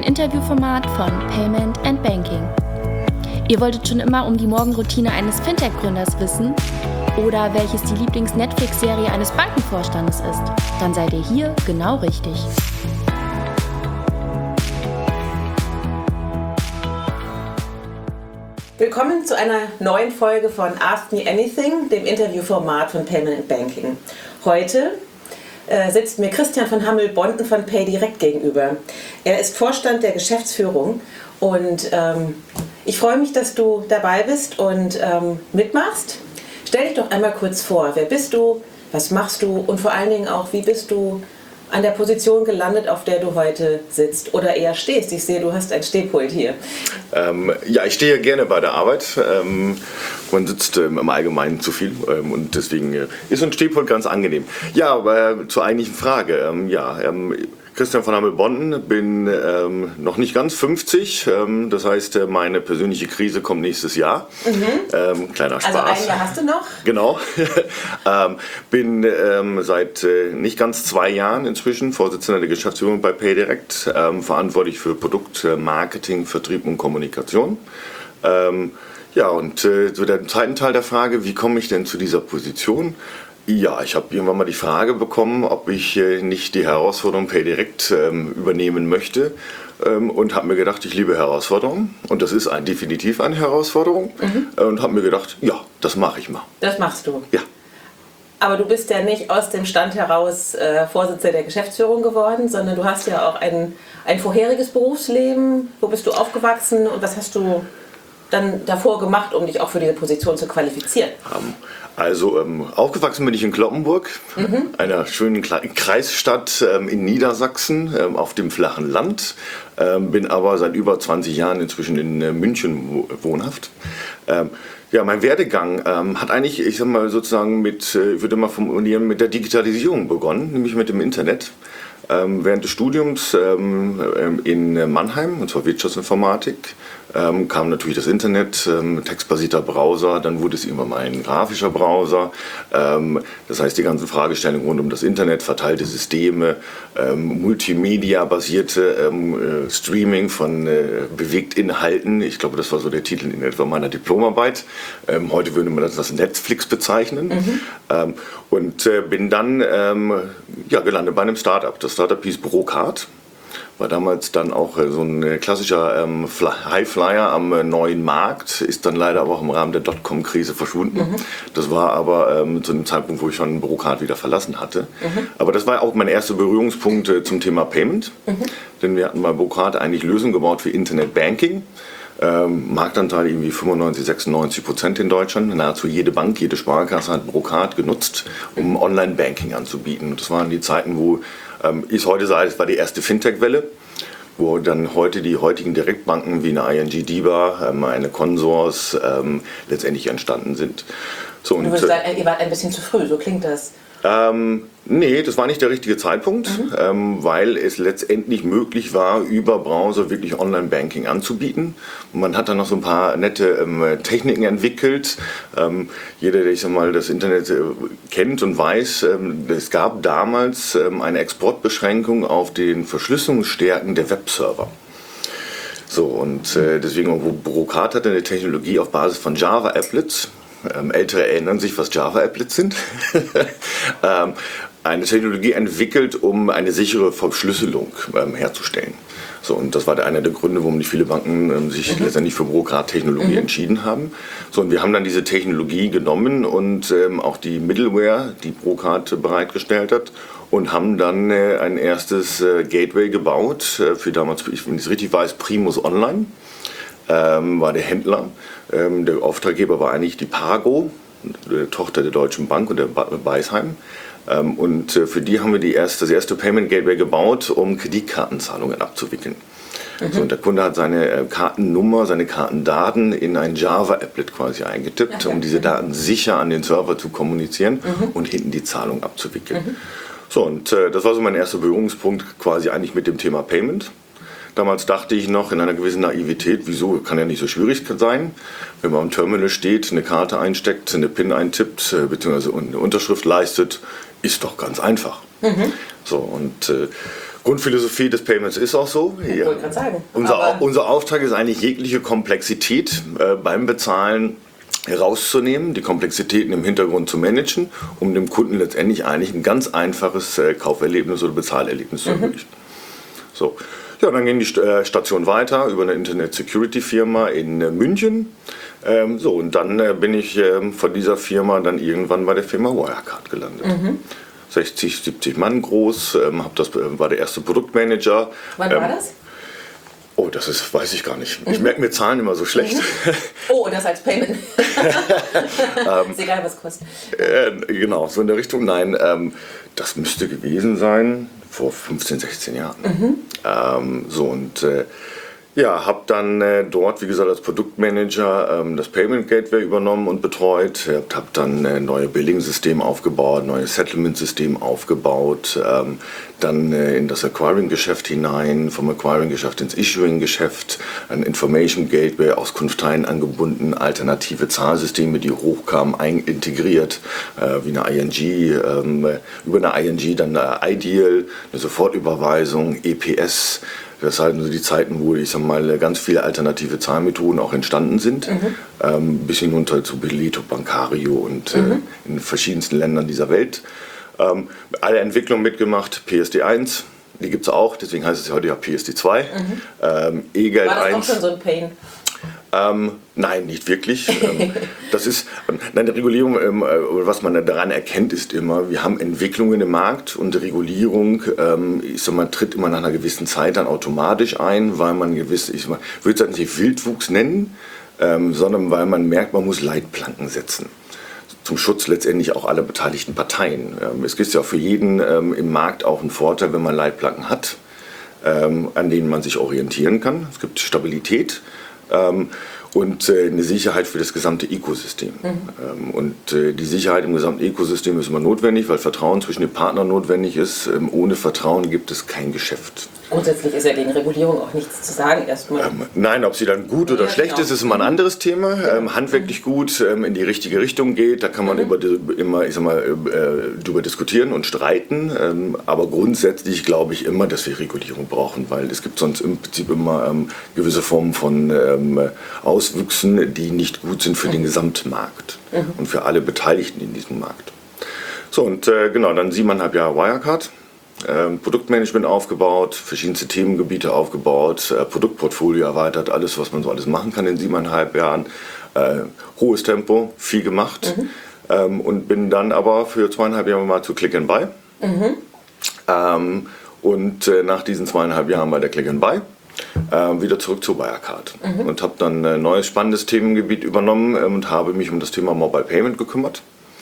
Interviewformat von Payment and Banking. Ihr wolltet schon immer um die Morgenroutine eines Fintech-Gründers wissen oder welches die Lieblings-Netflix-Serie eines Bankenvorstandes ist? Dann seid ihr hier genau richtig. Willkommen zu einer neuen Folge von Ask Me Anything, dem Interviewformat von Payment and Banking. Heute sitzt mir Christian von Hammel-Bonten von PayDirect gegenüber. Er ist Vorstand der Geschäftsführung und ich freue mich, dass du dabei bist und mitmachst. Stell dich doch einmal kurz vor, wer bist du, was machst du und vor allen Dingen auch, wie bist du an der Position gelandet, auf der du heute sitzt oder eher stehst. Ich sehe, du hast ein Stehpult hier. Ich stehe gerne bei der Arbeit. Man sitzt im Allgemeinen zu viel und deswegen ist ein Stehpult ganz angenehm. Ja, aber zur eigentlichen Frage. Christian von Hammel-Bonten, bin noch nicht ganz 50, das heißt, meine persönliche Krise kommt nächstes Jahr. Kleiner Spaß. Also ein Jahr hast du noch? Genau. Bin seit nicht ganz 2 Jahren inzwischen Vorsitzender der Geschäftsführung bei PayDirect, verantwortlich für Produktmarketing, Vertrieb und Kommunikation. Zu dem zweiten Teil der Frage, wie komme ich denn zu dieser Position? Ja, ich habe irgendwann mal die Frage bekommen, ob ich nicht die Herausforderung PayDirect übernehmen möchte und habe mir gedacht, ich liebe Herausforderungen und das ist definitiv eine Herausforderung und habe mir gedacht, ja, das mache ich mal. Das machst du? Ja. Aber du bist ja nicht aus dem Stand heraus Vorsitzender der Geschäftsführung geworden, sondern du hast ja auch ein vorheriges Berufsleben. Wo bist du aufgewachsen und was hast du dann davor gemacht, um dich auch für diese Position zu qualifizieren? Aufgewachsen bin ich in Cloppenburg, einer schönen Kreisstadt in Niedersachsen auf dem flachen Land, bin aber seit über 20 Jahren inzwischen in München wohnhaft. Mein Werdegang hat eigentlich, ich sag mal sozusagen ich würde mal formulieren, mit der Digitalisierung begonnen, nämlich mit dem Internet. Während des Studiums in Mannheim, und zwar Wirtschaftsinformatik, kam natürlich das Internet, textbasierter Browser, dann wurde es irgendwann mal ein grafischer Browser. Das heißt, die ganzen Fragestellungen rund um das Internet, verteilte Systeme, Multimedia-basierte Streaming von Bewegtinhalten. Ich glaube, das war so der Titel in etwa meiner Diplomarbeit. Heute würde man das als Netflix bezeichnen. Bin dann gelandet bei einem Startup. Das Startup hieß Brocard. War damals dann auch so ein klassischer Highflyer am neuen Markt, ist dann leider aber auch im Rahmen der Dotcom-Krise verschwunden. Das war aber zu dem Zeitpunkt, wo ich schon Brocard wieder verlassen hatte. Aber das war auch mein erster Berührungspunkt zum Thema Payment. Denn wir hatten bei Brocard eigentlich Lösungen gebaut für Internet-Banking. Marktanteil irgendwie 95-96% in Deutschland. Nahezu jede Bank, jede Sparkasse hat Brocard genutzt, um Online-Banking anzubieten. Und das waren die Zeiten, wo ich heute sage, es war die erste Fintech-Welle, wo dann die heutigen Direktbanken wie eine ING DiBa, eine Consors letztendlich entstanden sind. So, du würdest sagen, ihr wart ein bisschen zu früh, so klingt das. Nee, das war nicht der richtige Zeitpunkt, weil es letztendlich möglich war, über Browser wirklich Online-Banking anzubieten. Und man hat dann noch so ein paar nette Techniken entwickelt. Jeder, der das Internet kennt und weiß, es gab damals eine Exportbeschränkung auf den Verschlüsselungsstärken der Webserver. Deswegen Brocard hatte eine Technologie auf Basis von Java-Applets. Ältere erinnern sich, was Java-Applets sind. Eine Technologie entwickelt, um eine sichere Verschlüsselung herzustellen. Und das war einer der Gründe, warum viele Banken sich letztendlich für Brocard-Technologie entschieden haben. Und wir haben dann diese Technologie genommen und auch die Middleware, die Brocard bereitgestellt hat, und haben dann ein erstes Gateway gebaut für damals, wenn ich es richtig weiß, Primus Online. War der Händler. Der Auftraggeber war eigentlich die Pago, Tochter der Deutschen Bank und der Beisheim. Für die haben wir das erste Payment Gateway gebaut, um Kreditkartenzahlungen abzuwickeln. Und der Kunde hat seine Kartennummer, seine Kartendaten in ein Java-Applet quasi eingetippt, um diese Daten sicher an den Server zu kommunizieren und hinten die Zahlung abzuwickeln. Das war so mein erster Berührungspunkt quasi eigentlich mit dem Thema Payment. Damals dachte ich noch in einer gewissen Naivität, wieso, kann ja nicht so schwierig sein, wenn man am Terminal steht, eine Karte einsteckt, eine PIN eintippt, beziehungsweise eine Unterschrift leistet, ist doch ganz einfach. Grundphilosophie des Payments ist auch so. Ich wollte gerade sagen. Unser Auftrag ist eigentlich, jegliche Komplexität beim Bezahlen herauszunehmen, die Komplexitäten im Hintergrund zu managen, um dem Kunden letztendlich eigentlich ein ganz einfaches Kauferlebnis oder Bezahlerlebnis zu ermöglichen. So. Ja, dann ging die Station weiter über eine Internet-Security-Firma in München. Und dann bin ich von dieser Firma dann irgendwann bei der Firma Wirecard gelandet. 60, 70 Mann groß, war der erste Produktmanager. Wann war das? Oh, weiß ich gar nicht. Ich merke mir Zahlen immer so schlecht. Oh, das als Payment. Ist egal, was kostet. Genau, so in der Richtung. Nein, das müsste gewesen sein vor 15, 16 Jahren. Habe dann dort, wie gesagt, als Produktmanager das Payment Gateway übernommen und betreut. Habe dann ein neues Billing-System aufgebaut, neues Settlement-System aufgebaut, dann in das Acquiring-Geschäft hinein, vom Acquiring-Geschäft ins Issuing-Geschäft, ein Information Gateway, Auskunftsteilen angebunden, alternative Zahlsysteme, die hochkamen, integriert, wie eine ING, über eine ING dann eine Ideal, eine Sofortüberweisung, EPS. Das sind also die Zeiten, wo ganz viele alternative Zahlmethoden auch entstanden sind, bis hinunter zu Beleto, Bancario und in verschiedensten Ländern dieser Welt. Alle Entwicklungen mitgemacht, PSD1, die gibt es auch, deswegen heißt es heute ja PSD2. E-Geld 1. War das auch schon so ein Pain? Nein, nicht wirklich. Die Regulierung, was man daran erkennt, ist immer, wir haben Entwicklungen im Markt und die Regulierung, tritt immer nach einer gewissen Zeit dann automatisch ein, weil man ich würde es nicht Wildwuchs nennen, sondern weil man merkt, man muss Leitplanken setzen. Zum Schutz letztendlich auch aller beteiligten Parteien. Es gibt ja auch für jeden im Markt auch einen Vorteil, wenn man Leitplanken hat, an denen man sich orientieren kann. Es gibt Stabilität. Und eine Sicherheit für das gesamte Ökosystem. Die Sicherheit im gesamten Ökosystem ist immer notwendig, weil Vertrauen zwischen den Partnern notwendig ist. Ohne Vertrauen gibt es kein Geschäft. Grundsätzlich ist ja gegen Regulierung auch nichts zu sagen erstmal. Nein, ob sie dann gut oder schlecht ist immer ein anderes Thema. Handwerklich gut, in die richtige Richtung geht, da kann man drüber diskutieren und streiten. Aber grundsätzlich glaube ich immer, dass wir Regulierung brauchen, weil es gibt sonst im Prinzip immer gewisse Formen von Auswüchsen, die nicht gut sind für den Gesamtmarkt und für alle Beteiligten in diesem Markt. So, und dann 7,5 Jahre Wirecard. Produktmanagement aufgebaut, verschiedenste Themengebiete aufgebaut, Produktportfolio erweitert, alles, was man so alles machen kann in 7,5 Jahren. Hohes Tempo, viel gemacht und bin dann aber für 2,5 Jahre mal zu Click and Buy. Nach diesen 2,5 Jahren bei der Click and Buy wieder zurück zu Wirecard und habe dann ein neues spannendes Themengebiet übernommen und habe mich um das Thema Mobile Payment gekümmert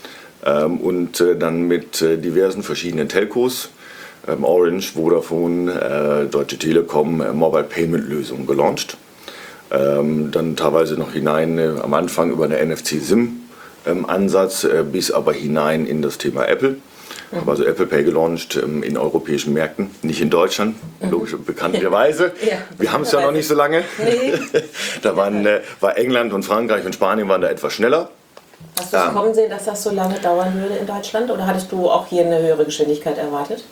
dann mit diversen verschiedenen Telcos, Orange, Vodafone, Deutsche Telekom, Mobile Payment Lösungen gelauncht. Dann teilweise noch hinein am Anfang über eine NFC-SIM-Ansatz bis aber hinein in das Thema Apple. Habe also Apple Pay gelauncht in europäischen Märkten, nicht in Deutschland, logisch bekanntlicherweise. Wir haben es ja noch nicht so lange. Nee. Da war England und Frankreich und Spanien waren da etwas schneller. Hast du es kommen sehen, dass das so lange dauern würde in Deutschland? Oder hattest du auch hier eine höhere Geschwindigkeit erwartet?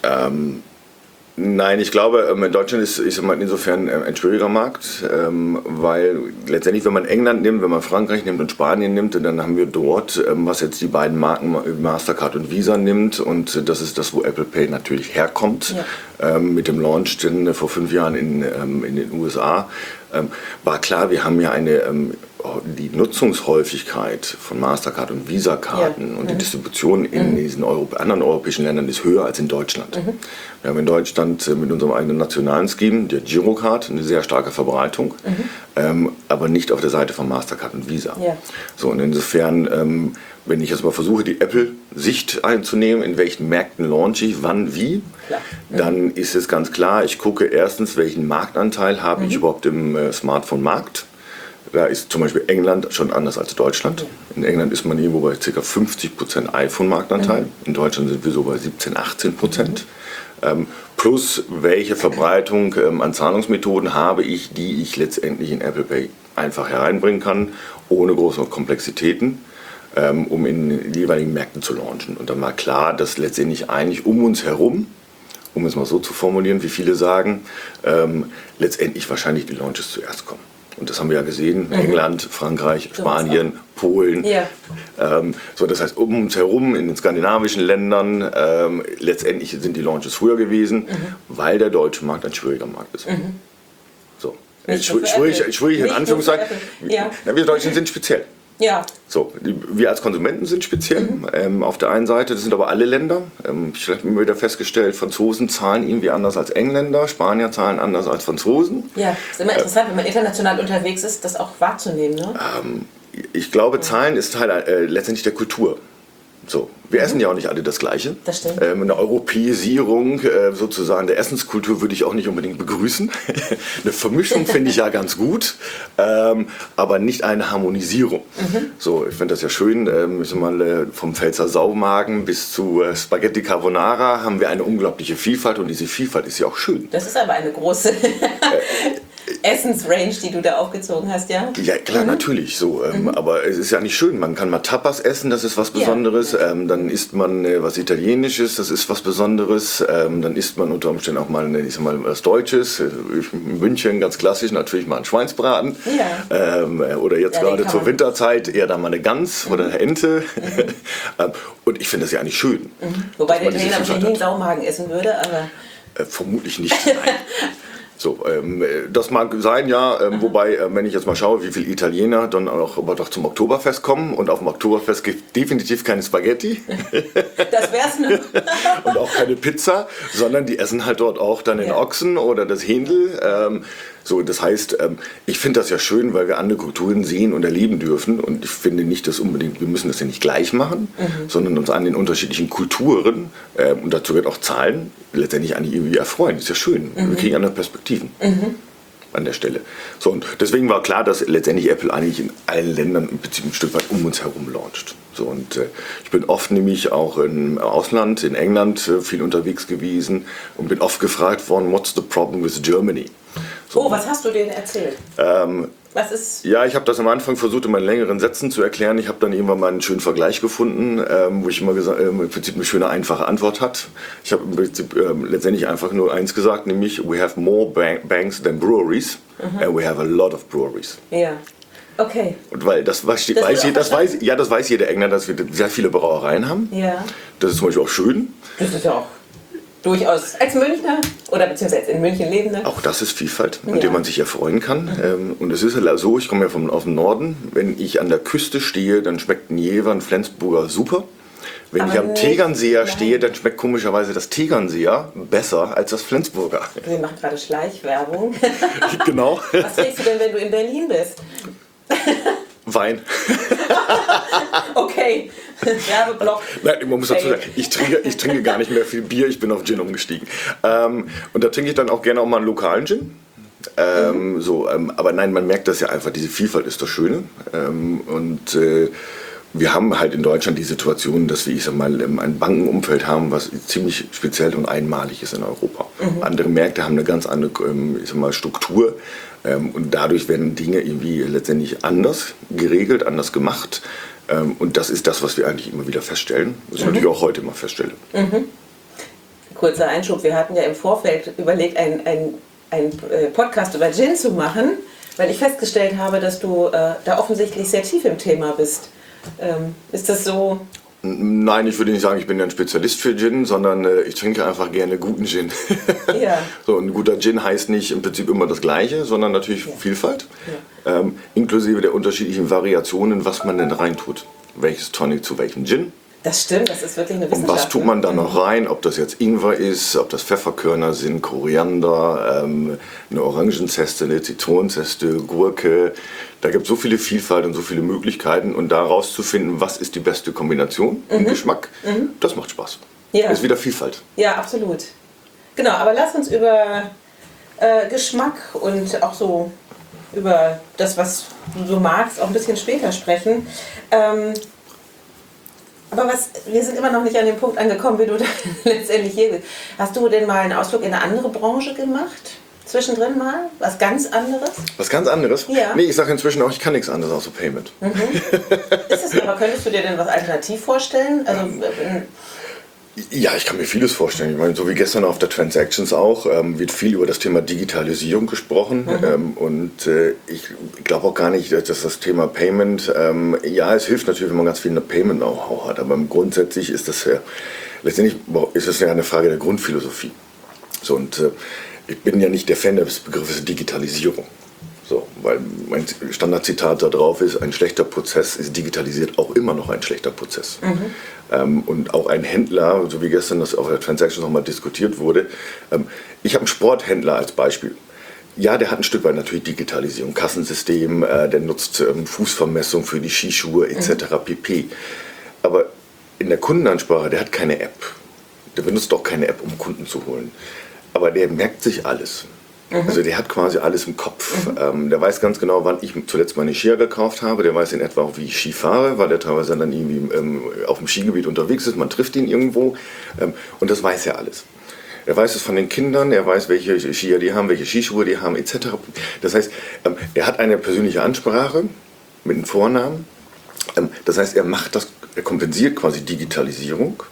Nein, ich glaube, Deutschland ist insofern ein schwieriger Markt, weil letztendlich, wenn man England nimmt, wenn man Frankreich nimmt und Spanien nimmt, dann haben wir dort, was jetzt die beiden Marken Mastercard und Visa nimmt, und das ist das, wo Apple Pay natürlich herkommt, mit dem Launch vor 5 Jahren in den USA, war klar, wir haben ja die Nutzungshäufigkeit von Mastercard und Visa-Karten und die Distribution in diesen anderen europäischen Ländern ist höher als in Deutschland. Wir haben in Deutschland mit unserem eigenen nationalen Scheme, der Girocard, eine sehr starke Verbreitung, aber nicht auf der Seite von Mastercard und Visa. So, und insofern, wenn ich jetzt mal versuche, die Apple-Sicht einzunehmen, in welchen Märkten launche ich, wann, wie, dann ist es ganz klar, ich gucke erstens, welchen Marktanteil habe ich überhaupt im Smartphone-Markt. Da ist zum Beispiel England schon anders als Deutschland. In England ist man irgendwo bei ca. 50% iPhone-Marktanteil. In Deutschland sind wir so bei 17-18%. Plus, welche Verbreitung an Zahlungsmethoden habe ich, die ich letztendlich in Apple Pay einfach hereinbringen kann, ohne große Komplexitäten, um in den jeweiligen Märkten zu launchen. Und dann war klar, dass letztendlich eigentlich um uns herum um es mal so zu formulieren, wie viele sagen, letztendlich wahrscheinlich die Launches zuerst kommen. Und das haben wir ja gesehen, England, Frankreich, Spanien, Polen. Ja. So, das heißt, um uns herum in den skandinavischen Ländern, letztendlich sind die Launches früher gewesen, weil der deutsche Markt ein schwieriger Markt ist. So. Schwierig in Anführungszeichen. Ja. Na, wir Deutschen sind speziell. Ja. So, wir als Konsumenten sind speziell. Auf der einen Seite, das sind aber alle Länder. Ich habe immer wieder festgestellt, Franzosen zahlen irgendwie anders als Engländer, Spanier zahlen anders als Franzosen. Ja, ist immer interessant, wenn man international unterwegs ist, das auch wahrzunehmen, ne? Ich glaube, Zahlen ist Teil letztendlich der Kultur. So, wir essen ja auch nicht alle das Gleiche. Das stimmt. Eine Europäisierung sozusagen der Essenskultur würde ich auch nicht unbedingt begrüßen. Eine Vermischung finde ich ja ganz gut, aber nicht eine Harmonisierung. So, ich finde das ja schön. Ich sag mal, vom Pfälzer Saumagen bis zu Spaghetti Carbonara haben wir eine unglaubliche Vielfalt und diese Vielfalt ist ja auch schön. Das ist aber eine große Essensrange, die du da aufgezogen hast, ja? Ja, klar, natürlich so. Aber es ist ja nicht schön. Man kann mal Tapas essen, das ist was Besonderes. Ja. Dann isst man was Italienisches, das ist was Besonderes. Dann isst man unter Umständen auch mal, ich sag mal was Deutsches. In München ganz klassisch natürlich mal ein Schweinsbraten. Ja. Oder jetzt gerade zur Winterzeit eher dann mal eine Gans oder eine Ente. Und ich finde das ja eigentlich schön. Wobei der Italiener wahrscheinlich nie einen Saumagen essen würde, aber... Vermutlich nicht, nein. So, das mag sein, ja, wobei, wenn ich jetzt mal schaue, wie viele Italiener dann auch aber doch zum Oktoberfest kommen und auf dem Oktoberfest gibt es definitiv keine Spaghetti. Das wär's nur. Und auch keine Pizza, sondern die essen halt dort auch dann den Ochsen oder das Händel. So, das heißt, ich finde das ja schön, weil wir andere Kulturen sehen und erleben dürfen. Und ich finde nicht, dass unbedingt, wir müssen das ja nicht gleich machen, sondern uns an den unterschiedlichen Kulturen, und dazu wird auch Zahlen, letztendlich eigentlich irgendwie erfreuen. Das ist ja schön. Wir kriegen andere Perspektiven an der Stelle. So, und deswegen war klar, dass letztendlich Apple eigentlich in allen Ländern im Prinzip ein Stück weit um uns herum launcht. So, und ich bin oft nämlich auch im Ausland, in England viel unterwegs gewesen und bin oft gefragt worden, what's the problem with Germany? So. Oh, was hast du denen erzählt? Was ist? Ja, ich habe das am Anfang versucht, in meinen längeren Sätzen zu erklären. Ich habe dann irgendwann mal einen schönen Vergleich gefunden, wo ich immer gesagt, im Prinzip eine schöne, einfache Antwort hat. Ich habe im Prinzip letztendlich einfach nur eins gesagt, nämlich we have more banks than breweries and we have a lot of breweries. Ja. Okay. Und weil das weiß jeder Engländer, dass wir sehr viele Brauereien haben. Ja. Das ist zum Beispiel auch schön. Das ist ja auch durchaus als Münchner oder beziehungsweise in München lebender. Auch das ist Vielfalt, an der man sich erfreuen kann. Und es ist ja so, ich komme ja aus dem Norden, wenn ich an der Küste stehe, dann schmeckt ein Jever, ein Flensburger super. Wenn ich am Tegernseer stehe, dann schmeckt komischerweise das Tegernseer besser als das Flensburger. Wir machen gerade Schleichwerbung. Genau. Was trinkst du denn, wenn du in Berlin bist? Wein. Okay, Werbeblock. Nein, man muss dazu sagen, ich trinke gar nicht mehr viel Bier, ich bin auf Gin umgestiegen. Und da trinke ich dann auch gerne auch mal einen lokalen Gin. Aber nein, man merkt das ja einfach, diese Vielfalt ist das Schöne. Wir haben halt in Deutschland die Situation, dass wir, ich sag mal, ein Bankenumfeld haben, was ziemlich speziell und einmalig ist in Europa. Andere Märkte haben eine ganz andere, ich sag mal, Struktur. Und dadurch werden Dinge irgendwie letztendlich anders geregelt, anders gemacht. Und das ist das, was wir eigentlich immer wieder feststellen. Was ich natürlich auch heute immer feststelle. Kurzer Einschub, wir hatten ja im Vorfeld überlegt, einen Podcast über Gin zu machen, weil ich festgestellt habe, dass du da offensichtlich sehr tief im Thema bist. Ist das so? Nein, ich würde nicht sagen, ich bin ein Spezialist für Gin, sondern ich trinke einfach gerne guten Gin. Ja. So, ein guter Gin heißt nicht im Prinzip immer das Gleiche, sondern natürlich Vielfalt, inklusive der unterschiedlichen Variationen, was man denn reintut. Welches Tonic zu welchem Gin. Das stimmt, das ist wirklich eine Wissenschaft. Und was tut man da noch rein? Ob das jetzt Ingwer ist, ob das Pfefferkörner sind, Koriander, eine Orangenzeste, eine Zitronenzeste, Gurke. Da gibt es so viele Vielfalt und so viele Möglichkeiten. Und da rauszufinden, was ist die beste Kombination im Geschmack, das macht Spaß. Ja. Das ist wieder Vielfalt. Ja, absolut. Genau, aber lass uns über Geschmack und auch so über das, was du so magst, auch ein bisschen später sprechen. Aber wir sind immer noch nicht an dem Punkt angekommen, wie du da letztendlich hier bist. Hast du denn mal einen Ausflug in eine andere Branche gemacht? Zwischendrin mal? Was ganz anderes? Was ganz anderes? Ja. Nee, ich sage inzwischen auch, ich kann nichts anderes außer Payment. Ist es, aber könntest du dir denn was alternativ vorstellen? Also, Ja, ich kann mir vieles vorstellen. Ich meine, so wie gestern auf der Transactions auch, wird viel über das Thema Digitalisierung gesprochen. Ich glaube auch gar nicht, dass das Thema Payment, ja, es hilft natürlich, wenn man ganz viel Payment-Know-how hat, aber grundsätzlich ist das letztendlich ist das ja eine Frage der Grundphilosophie. So, und ich bin ja nicht der Fan des Begriffes Digitalisierung. So, weil mein Standardzitat da drauf ist, ein schlechter Prozess ist digitalisiert auch immer noch ein schlechter Prozess. Und auch ein Händler, so wie gestern das auf der Transaction nochmal diskutiert wurde, ich habe einen Sporthändler als Beispiel. Ja, der hat ein Stück weit natürlich Digitalisierung, Kassensystem, der nutzt Fußvermessung für die Skischuhe etc. pp. Aber in der Kundenansprache, der hat keine App. Der benutzt auch keine App, um Kunden zu holen. Aber der merkt sich alles. Also der hat quasi alles im Kopf. Der weiß ganz genau, wann ich zuletzt meine Skier gekauft habe. Der weiß in etwa auch, wie ich Ski fahre, weil der teilweise dann irgendwie auf dem Skigebiet unterwegs ist. Man trifft ihn irgendwo und das weiß er alles. Er weiß es von den Kindern, er weiß, welche Skier die haben, welche Skischuhe die haben etc. Das heißt, er hat eine persönliche Ansprache mit einem Vornamen. Das heißt, er kompensiert quasi Digitalisierung,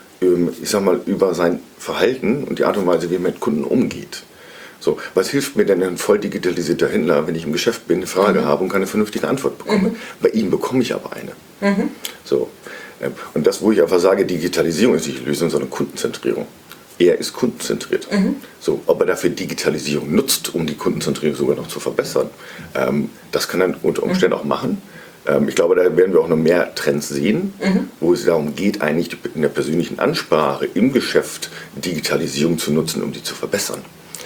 ich sag mal, über sein Verhalten und die Art und Weise, wie er mit Kunden umgeht. So, was hilft mir denn ein voll digitalisierter Händler, wenn ich im Geschäft bin, eine Frage habe und keine vernünftige Antwort bekomme? Bei ihm bekomme ich aber eine. So, und das, wo ich einfach sage, Digitalisierung ist nicht die Lösung, sondern Kundenzentrierung. Er ist kundenzentriert. So, ob er dafür Digitalisierung nutzt, um die Kundenzentrierung sogar noch zu verbessern, das kann er unter Umständen auch machen. Ich glaube, da werden wir auch noch mehr Trends sehen, wo es darum geht, eigentlich in der persönlichen Ansprache im Geschäft Digitalisierung zu nutzen, um die zu verbessern.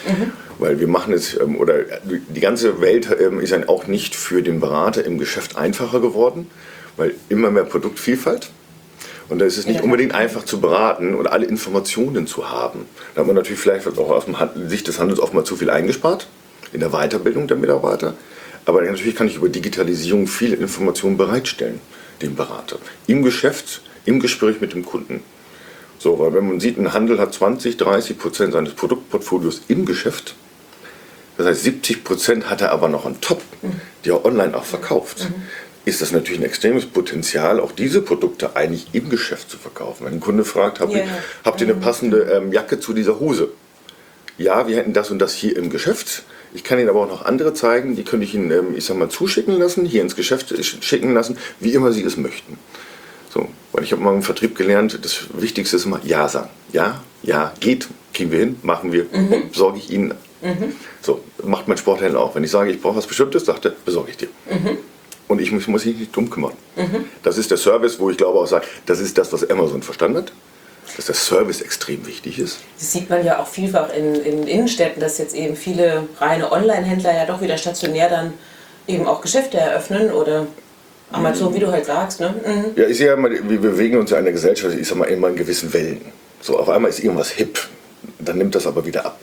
Weil wir machen es, oder die ganze Welt ist dann auch nicht für den Berater im Geschäft einfacher geworden, weil immer mehr Produktvielfalt. Und da ist es nicht unbedingt einfach zu beraten oder alle Informationen zu haben. Da hat man natürlich vielleicht auch aus Sicht des Handels oft mal zu viel eingespart in der Weiterbildung der Mitarbeiter. Aber natürlich kann ich über Digitalisierung viele Informationen bereitstellen, dem Berater. Im Geschäft, im Gespräch mit dem Kunden. So, weil wenn man sieht, ein Handel hat 20-30% seines Produktportfolios im Geschäft. Das heißt, 70% hat er aber noch on top, die er online auch verkauft. Ist das natürlich ein extremes Potenzial, auch diese Produkte eigentlich im Geschäft zu verkaufen. Wenn ein Kunde fragt, habt ihr eine passende Jacke zu dieser Hose? Ja, wir hätten das und das hier im Geschäft. Ich kann Ihnen aber auch noch andere zeigen, die könnte ich Ihnen, ich sag mal, zuschicken lassen, hier ins Geschäft schicken lassen, wie immer Sie es möchten. So, weil ich habe mal im Vertrieb gelernt, das Wichtigste ist immer Ja sagen. Ja, ja, geht, kriegen wir hin, machen wir, besorge ich Ihnen. So, macht mein Sporthändler auch. Wenn ich sage, ich brauche was Bestimmtes, sagt er, besorge ich dir. Und ich muss mich nicht drum kümmern. Das ist der Service, wo ich glaube auch sage, das ist das, was Amazon verstanden hat. Dass der Service extrem wichtig ist. Das sieht man ja auch vielfach in Innenstädten, dass jetzt eben viele reine Online-Händler ja doch wieder stationär dann eben auch Geschäfte eröffnen oder Amazon, wie du halt sagst. Ne? Ja, ich sehe ja immer, wir bewegen uns ja in einer Gesellschaft, ich sag mal, immer in gewissen Wellen. So, auf einmal ist irgendwas hip. Dann nimmt das aber wieder ab.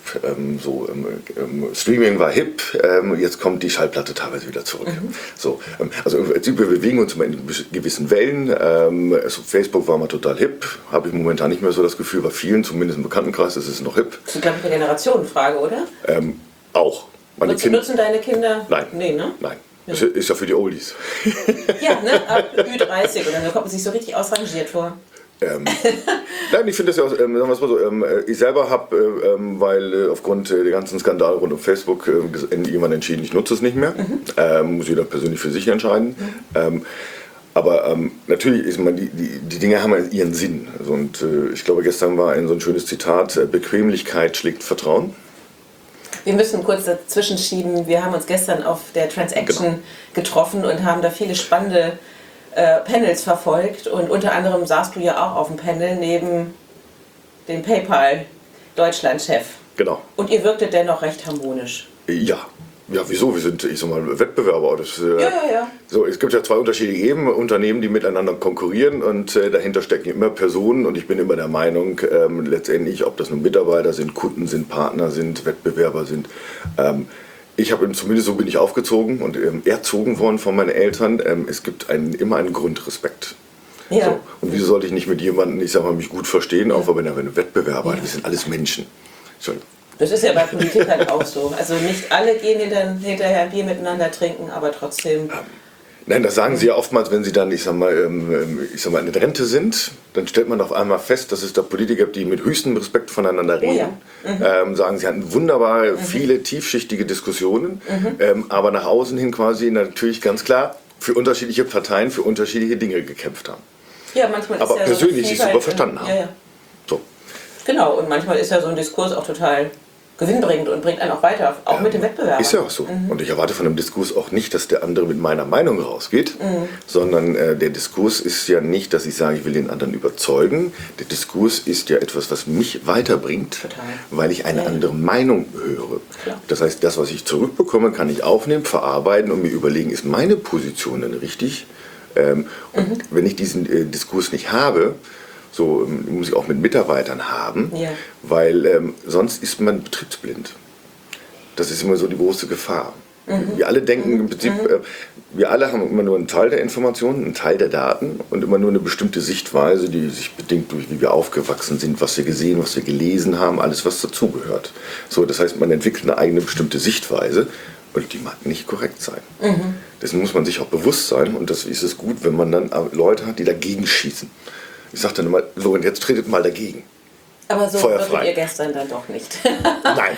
Streaming war hip, jetzt kommt die Schallplatte teilweise wieder zurück. So, also wir bewegen uns immer in gewissen Wellen. Facebook war mal total hip, habe ich momentan nicht mehr so das Gefühl, bei vielen, zumindest im Bekanntenkreis, ist es noch hip. Das ist, glaube ich, eine Generationenfrage, oder? Auch. Nutzen deine Kinder? Nein. Nee, ne? Nein. Das ist ja für die Oldies. Ja, ne? Ab Ü30 oder so kommt man sich so richtig ausrangiert vor. Nein, ich finde das ja auch, sagen wir es mal so, ich selber habe, weil aufgrund der ganzen Skandale rund um Facebook irgendwann entschieden, ich nutze es nicht mehr. Muss jeder persönlich für sich entscheiden. Aber natürlich ist man, die Dinge haben ihren Sinn. Also, und ich glaube, gestern war so ein schönes Zitat, Bequemlichkeit schlägt Vertrauen. Wir müssen kurz dazwischen schieben. Wir haben uns gestern auf der Transaction getroffen und haben da viele spannende Panels verfolgt. Und unter anderem saßt du ja auch auf dem Panel neben dem PayPal-Deutschland-Chef. Genau. Und ihr wirktet dennoch recht harmonisch. Ja. Ja, wieso? Wir sind, ich sag mal, Wettbewerber. Das, ja. So, es gibt ja zwei unterschiedliche Ebenen, Unternehmen, die miteinander konkurrieren und dahinter stecken immer Personen und ich bin immer der Meinung, letztendlich, ob das nun Mitarbeiter sind, Kunden sind, Partner sind, Wettbewerber sind. Ich habe zumindest so bin ich aufgezogen und erzogen worden von meinen Eltern. Es gibt immer einen Grundrespekt. Ja. So, und wieso sollte ich nicht mit jemandem, ich sag mal, mich gut verstehen, auch wenn er ein Wettbewerber ist. Wir sind alles Menschen. Das ist ja bei Politik halt auch so. Also nicht alle gehen hinterher ein Bier miteinander trinken, aber trotzdem. Nein, das sagen sie ja oftmals, wenn sie dann, ich sag mal, in der Rente sind, dann stellt man auf einmal fest, dass es da Politiker gibt, die mit höchstem Respekt voneinander reden. Oh ja. Sagen, sie hatten wunderbar viele tiefschichtige Diskussionen, aber nach außen hin quasi natürlich ganz klar für unterschiedliche Parteien, für unterschiedliche Dinge gekämpft haben. Ja, manchmal aber ist ja persönlich sich super verstanden haben. Ja. So. Genau, und manchmal ist ja so ein Diskurs auch total gewinnbringend und bringt einen auch weiter, auch mit dem Wettbewerb. Ist ja auch so. Und ich erwarte von einem Diskurs auch nicht, dass der andere mit meiner Meinung rausgeht, sondern der Diskurs ist ja nicht, dass ich sage, ich will den anderen überzeugen. Der Diskurs ist ja etwas, was mich weiterbringt, weil ich eine andere Meinung höre. Klar. Das heißt, das, was ich zurückbekomme, kann ich aufnehmen, verarbeiten und mir überlegen, ist meine Position denn richtig? Und wenn ich diesen Diskurs nicht habe, so muss ich auch mit Mitarbeitern haben, weil sonst ist man betriebsblind. Das ist immer so die große Gefahr. Wir alle denken im Prinzip, wir alle haben immer nur einen Teil der Informationen, einen Teil der Daten und immer nur eine bestimmte Sichtweise, die sich bedingt durch, wie wir aufgewachsen sind, was wir gesehen, was wir gelesen haben, alles, was dazugehört. So, das heißt, man entwickelt eine eigene bestimmte Sichtweise und die mag nicht korrekt sein. Dessen muss man sich auch bewusst sein und das ist es gut, wenn man dann Leute hat, die dagegen schießen. Ich sage dann immer, so und jetzt tretet mal dagegen. Aber so würdet ihr gestern dann doch nicht. Nein.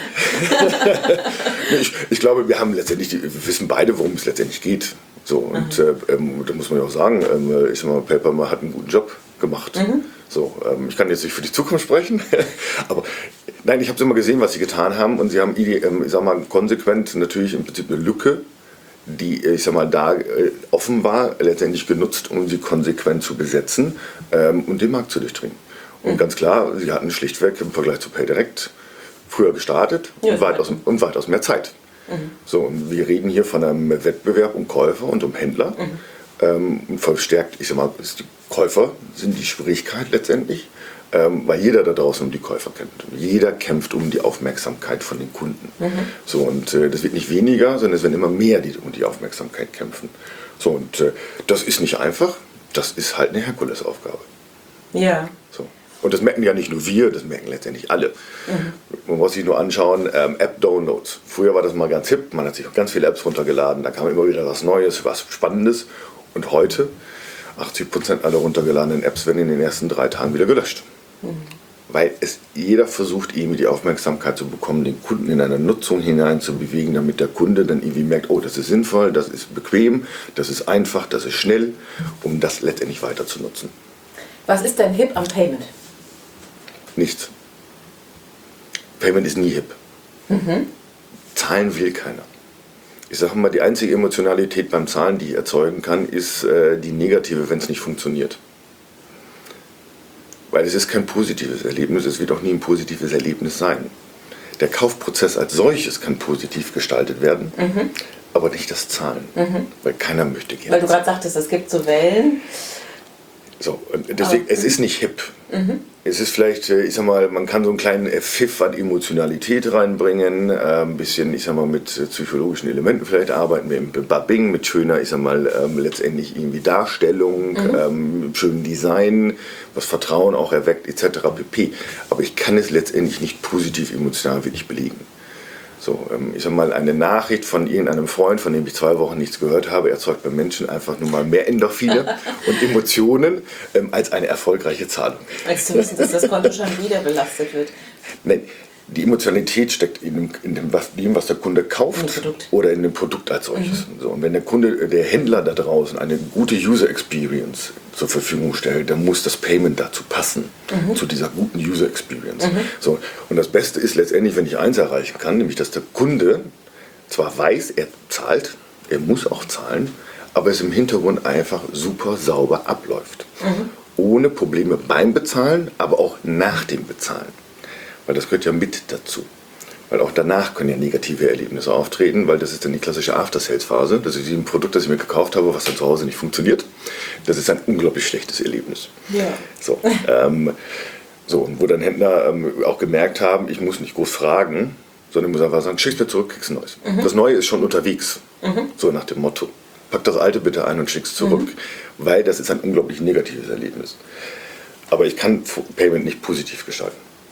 ich glaube, wir wissen beide, worum es letztendlich geht. So, und da muss man ja auch sagen, ich sag mal, Paper hat einen guten Job gemacht. So, ich kann jetzt nicht für die Zukunft sprechen, aber nein, ich habe immer gesehen, was sie getan haben und sie haben, ich sag mal, konsequent natürlich im Prinzip eine Lücke, die, ich sag mal, da offen war, letztendlich genutzt, um sie konsequent zu besetzen und den Markt zu durchdringen. Und ganz klar, sie hatten schlichtweg im Vergleich zu PayDirect früher gestartet und weitaus mehr Zeit. So, und wir reden hier von einem Wettbewerb um Käufer und um Händler. Und verstärkt, ich sag mal, die Käufer sind die Schwierigkeit letztendlich, weil jeder da draußen um die Käufer kämpft. Jeder kämpft um die Aufmerksamkeit von den Kunden. So, und das wird nicht weniger, sondern es werden immer mehr, die um die Aufmerksamkeit kämpfen. So, und das ist nicht einfach, das ist halt eine Herkulesaufgabe. Ja. So. Und das merken ja nicht nur wir, das merken letztendlich alle. Man muss sich nur anschauen, App-Downloads. Früher war das mal ganz hip, man hat sich ganz viele Apps runtergeladen, da kam immer wieder was Neues, was Spannendes. Und heute, 80% aller runtergeladenen Apps werden in den ersten 3 Tagen wieder gelöscht. Weil jeder versucht, irgendwie die Aufmerksamkeit zu bekommen, den Kunden in eine Nutzung hinein zu bewegen, damit der Kunde dann irgendwie merkt, oh, das ist sinnvoll, das ist bequem, das ist einfach, das ist schnell, um das letztendlich weiter zu nutzen. Was ist denn hip am Payment? Nichts. Payment ist nie hip. Zahlen will keiner. Ich sage mal, die einzige Emotionalität beim Zahlen, die ich erzeugen kann, ist die negative, wenn es nicht funktioniert. Weil es ist kein positives Erlebnis, es wird auch nie ein positives Erlebnis sein. Der Kaufprozess als solches kann positiv gestaltet werden, aber nicht das Zahlen, weil keiner möchte gerne. Weil du gerade sagtest, es gibt so Wellen. So, und deswegen, es ist nicht hip. Es ist vielleicht, ich sag mal, man kann so einen kleinen Pfiff an Emotionalität reinbringen, ein bisschen, ich sag mal, mit psychologischen Elementen vielleicht arbeiten wir im Bing, mit schöner, ich sag mal, letztendlich irgendwie Darstellung, schönem Design, was Vertrauen auch erweckt, etc. pp. Aber ich kann es letztendlich nicht positiv emotional wirklich belegen. So, ich sag mal, eine Nachricht von irgendeinem Freund, von dem ich 2 Wochen nichts gehört habe, erzeugt bei Menschen einfach nur mal mehr Endorphine und Emotionen als eine erfolgreiche Zahlung. Als zu wissen, dass das Konto schon wieder belastet wird. Nein, die Emotionalität steckt in dem, was der Kunde kauft oder in dem Produkt als solches. So, und wenn der Händler da draußen eine gute User Experience zur Verfügung stellt, dann muss das Payment dazu passen, zu dieser guten User Experience. So, und das Beste ist letztendlich, wenn ich eins erreichen kann, nämlich dass der Kunde zwar weiß, er zahlt, er muss auch zahlen, aber es im Hintergrund einfach super sauber abläuft. Ohne Probleme beim Bezahlen, aber auch nach dem Bezahlen. Weil das gehört ja mit dazu. Weil auch danach können ja negative Erlebnisse auftreten, weil das ist dann die klassische After-Sales-Phase. Das ist ein Produkt, das ich mir gekauft habe, was dann zu Hause nicht funktioniert. Das ist ein unglaublich schlechtes Erlebnis. Ja. So, und wo dann Händler auch gemerkt haben, ich muss nicht groß fragen, sondern muss einfach sagen, schick's mir zurück, kriegst ein neues. Das Neue ist schon unterwegs. So nach dem Motto. Pack das Alte bitte ein und schick's zurück. Weil das ist ein unglaublich negatives Erlebnis. Aber ich kann Payment nicht positiv gestalten.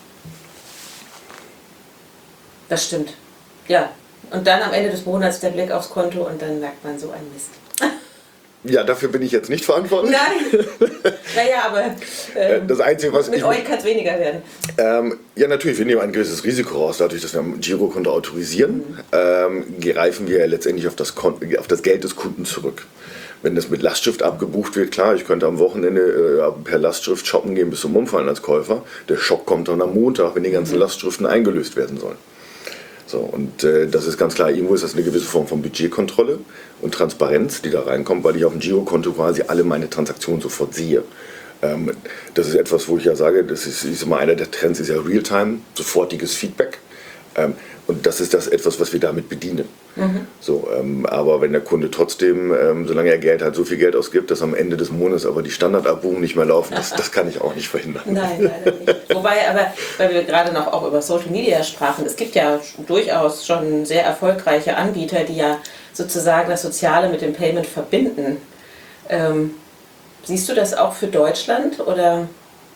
Das stimmt. Ja. Und dann am Ende des Monats der Blick aufs Konto und dann merkt man so ein Mist. Ja, dafür bin ich jetzt nicht verantwortlich. Nein, naja, aber das Einzige, was mit euch kann es weniger werden. Ja, natürlich, wir nehmen ein gewisses Risiko raus, dadurch, dass wir ein Girokonto autorisieren, greifen wir ja letztendlich auf das Geld des Kunden zurück. Wenn das mit Lastschrift abgebucht wird, klar, ich könnte am Wochenende per Lastschrift shoppen gehen bis zum Umfallen als Käufer. Der Schock kommt dann am Montag, wenn die ganzen Lastschriften eingelöst werden sollen. So, und das ist ganz klar, irgendwo ist das eine gewisse Form von Budgetkontrolle und Transparenz, die da reinkommt, weil ich auf dem Girokonto quasi alle meine Transaktionen sofort sehe. Das ist etwas, wo ich ja sage, das ist, ich sag mal, einer der Trends ist ja Realtime, sofortiges Feedback. Und das ist etwas, was wir damit bedienen. So, aber wenn der Kunde trotzdem, solange er Geld hat, so viel Geld ausgibt, dass am Ende des Monats aber die Standardabbuchungen nicht mehr laufen, das kann ich auch nicht verhindern. Nein, leider nicht. Wobei aber, weil wir gerade noch auch über Social Media sprachen, es gibt ja durchaus schon sehr erfolgreiche Anbieter, die ja sozusagen das Soziale mit dem Payment verbinden. Siehst du das auch für Deutschland, oder?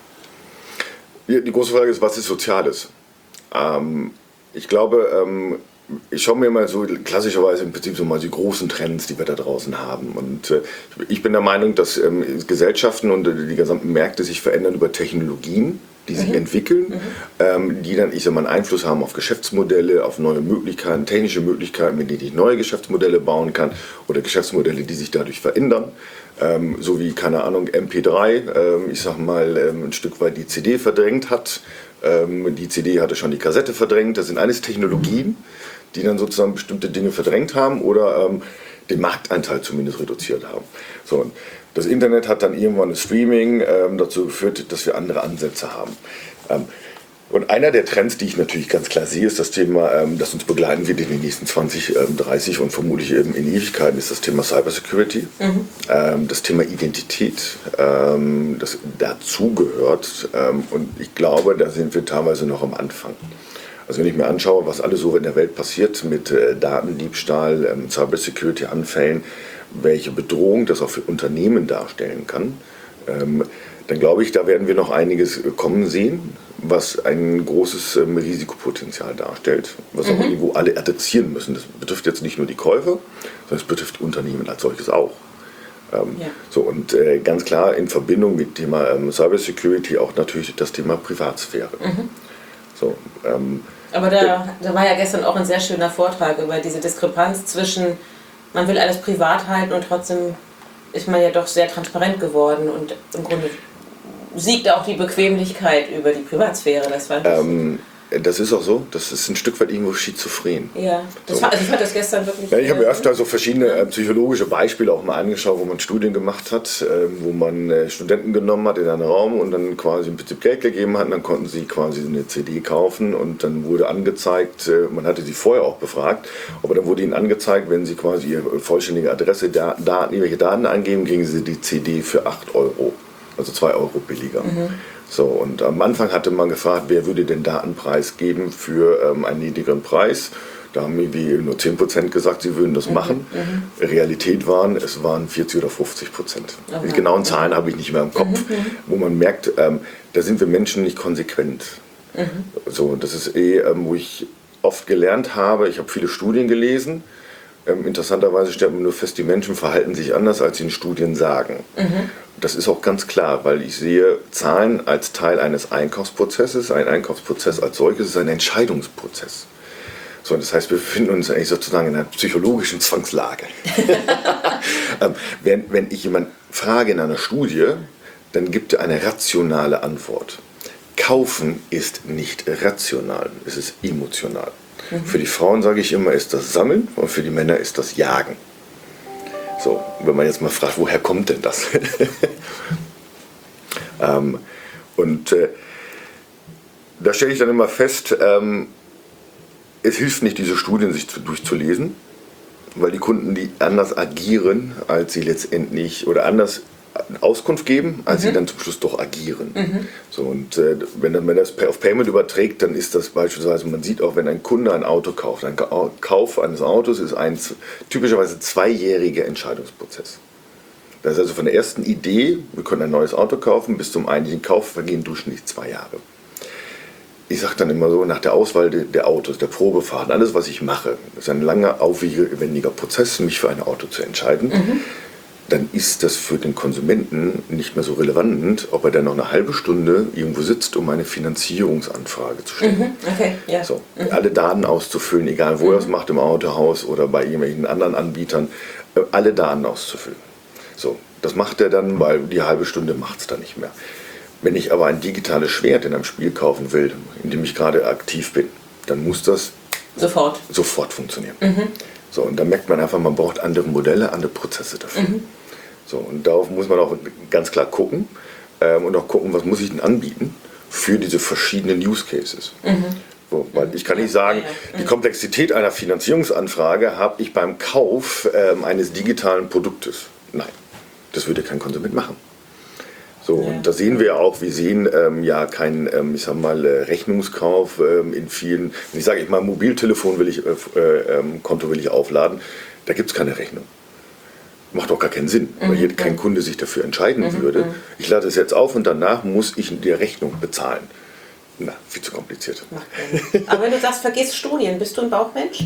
Die große Frage ist, was ist Soziales? Ich glaube, ich schaue mir mal so klassischerweise im Prinzip so mal die großen Trends, die wir da draußen haben. Und ich bin der Meinung, dass Gesellschaften und die gesamten Märkte sich verändern über Technologien, die sich entwickeln, die dann, ich sag mal, einen Einfluss haben auf Geschäftsmodelle, auf neue Möglichkeiten, technische Möglichkeiten, mit denen ich neue Geschäftsmodelle bauen kann oder Geschäftsmodelle, die sich dadurch verändern. So wie, keine Ahnung, MP3, ich sag mal, ein Stück weit die CD verdrängt hat. Die CD hatte schon die Kassette verdrängt. Das sind alles Technologien, die dann sozusagen bestimmte Dinge verdrängt haben oder den Marktanteil zumindest reduziert haben. So, und das Internet hat dann irgendwann das Streaming dazu geführt, dass wir andere Ansätze haben. Und einer der Trends, die ich natürlich ganz klar sehe, ist das Thema, das uns begleiten wird in den nächsten 20, 30 und vermutlich in Ewigkeiten, ist das Thema Cybersecurity, das Thema Identität, das dazugehört. Und ich glaube, da sind wir teilweise noch am Anfang. Also wenn ich mir anschaue, was alles so in der Welt passiert mit Datendiebstahl, Cybersecurity-Anfällen, welche Bedrohung das auch für Unternehmen darstellen kann, dann glaube ich, da werden wir noch einiges kommen sehen, was ein großes Risikopotenzial darstellt, was auch irgendwo alle adressieren müssen. Das betrifft jetzt nicht nur die Käufer, sondern es betrifft Unternehmen als solches auch. So, und ganz klar in Verbindung mit dem Thema Cybersecurity auch natürlich das Thema Privatsphäre. So, aber da war ja gestern auch ein sehr schöner Vortrag über diese Diskrepanz zwischen, man will alles privat halten und trotzdem ist man ja doch sehr transparent geworden und im Grunde siegt auch die Bequemlichkeit über die Privatsphäre. Das ist auch so, das ist ein Stück weit irgendwo schizophren. Ja, also ich fand das gestern wirklich... Ja, ich habe mir öfter so verschiedene psychologische Beispiele auch mal angeschaut, wo man Studien gemacht hat, wo man Studenten genommen hat in einen Raum und dann quasi im Prinzip Geld gegeben hat und dann konnten sie quasi eine CD kaufen und dann wurde angezeigt, man hatte sie vorher auch befragt, aber dann wurde ihnen angezeigt, wenn sie quasi ihre vollständige Adresse, irgendwelche Daten angeben, kriegen sie die CD für 8 €, also 2 € billiger. So, und am Anfang hatte man gefragt, wer würde den Datenpreis geben für einen niedrigeren Preis. Da haben irgendwie nur 10% gesagt, sie würden das machen. Realität es waren 40 oder 50%. Die genauen Zahlen habe ich nicht mehr im Kopf, wo man merkt, da sind wir Menschen nicht konsequent. So, das ist wo ich oft gelernt habe, ich habe viele Studien gelesen. Interessanterweise stellt man nur fest, die Menschen verhalten sich anders, als sie in Studien sagen. Das ist auch ganz klar, weil ich sehe Zahlen als Teil eines Einkaufsprozesses. Ein Einkaufsprozess als solches ist ein Entscheidungsprozess. So, das heißt, wir befinden uns eigentlich sozusagen in einer psychologischen Zwangslage. Wenn ich jemanden frage in einer Studie, dann gibt er eine rationale Antwort. Kaufen ist nicht rational, es ist emotional. Für die Frauen, sage ich immer, ist das Sammeln und für die Männer ist das Jagen. So, wenn man jetzt mal fragt, woher kommt denn das? Da stelle ich dann immer fest, es hilft nicht, diese Studien sich durchzulesen, weil die Kunden, die anders agieren, als sie letztendlich, oder anders Auskunft geben, als sie dann zum Schluss doch agieren. So, und wenn man das auf Payment überträgt, dann ist das beispielsweise, man sieht auch, wenn ein Kunde ein Auto kauft, ein Kauf eines Autos ist ein typischerweise 2-jähriger Entscheidungsprozess. Das ist also von der ersten Idee, wir können ein neues Auto kaufen, bis zum eigentlichen Kauf vergehen durchschnittlich 2 Jahre. Ich sage dann immer so, nach der Auswahl der Autos, der Probefahrt, alles was ich mache, ist ein langer, aufwendiger Prozess, mich für ein Auto zu entscheiden. dann ist das für den Konsumenten nicht mehr so relevant, ob er dann noch eine halbe Stunde irgendwo sitzt, um eine Finanzierungsanfrage zu stellen. Okay, ja. So, alle Daten auszufüllen, egal wo er es macht, im Autohaus oder bei irgendwelchen anderen Anbietern, alle Daten auszufüllen. So, das macht er dann, weil die halbe Stunde macht es dann nicht mehr. Wenn ich aber ein digitales Schwert in einem Spiel kaufen will, in dem ich gerade aktiv bin, dann muss das sofort funktionieren. So, und da merkt man einfach, man braucht andere Modelle, andere Prozesse dafür. So, und darauf muss man auch ganz klar gucken und auch gucken, was muss ich denn anbieten für diese verschiedenen Use Cases. So, weil ich kann nicht sagen, die Komplexität einer Finanzierungsanfrage habe ich beim Kauf eines digitalen Produktes. Nein, das würde kein Konsument machen. So, und da sehen wir auch, wir sehen ja keinen, Rechnungskauf in vielen, wenn ich sage, Mobiltelefon Konto will ich aufladen, da gibt es keine Rechnung. Macht auch gar keinen Sinn, weil hier kein Kunde sich dafür entscheiden würde. Ich lade es jetzt auf und danach muss ich die Rechnung bezahlen. Na, viel zu kompliziert. Aber wenn du sagst, vergiss Studien, bist du ein Bauchmensch?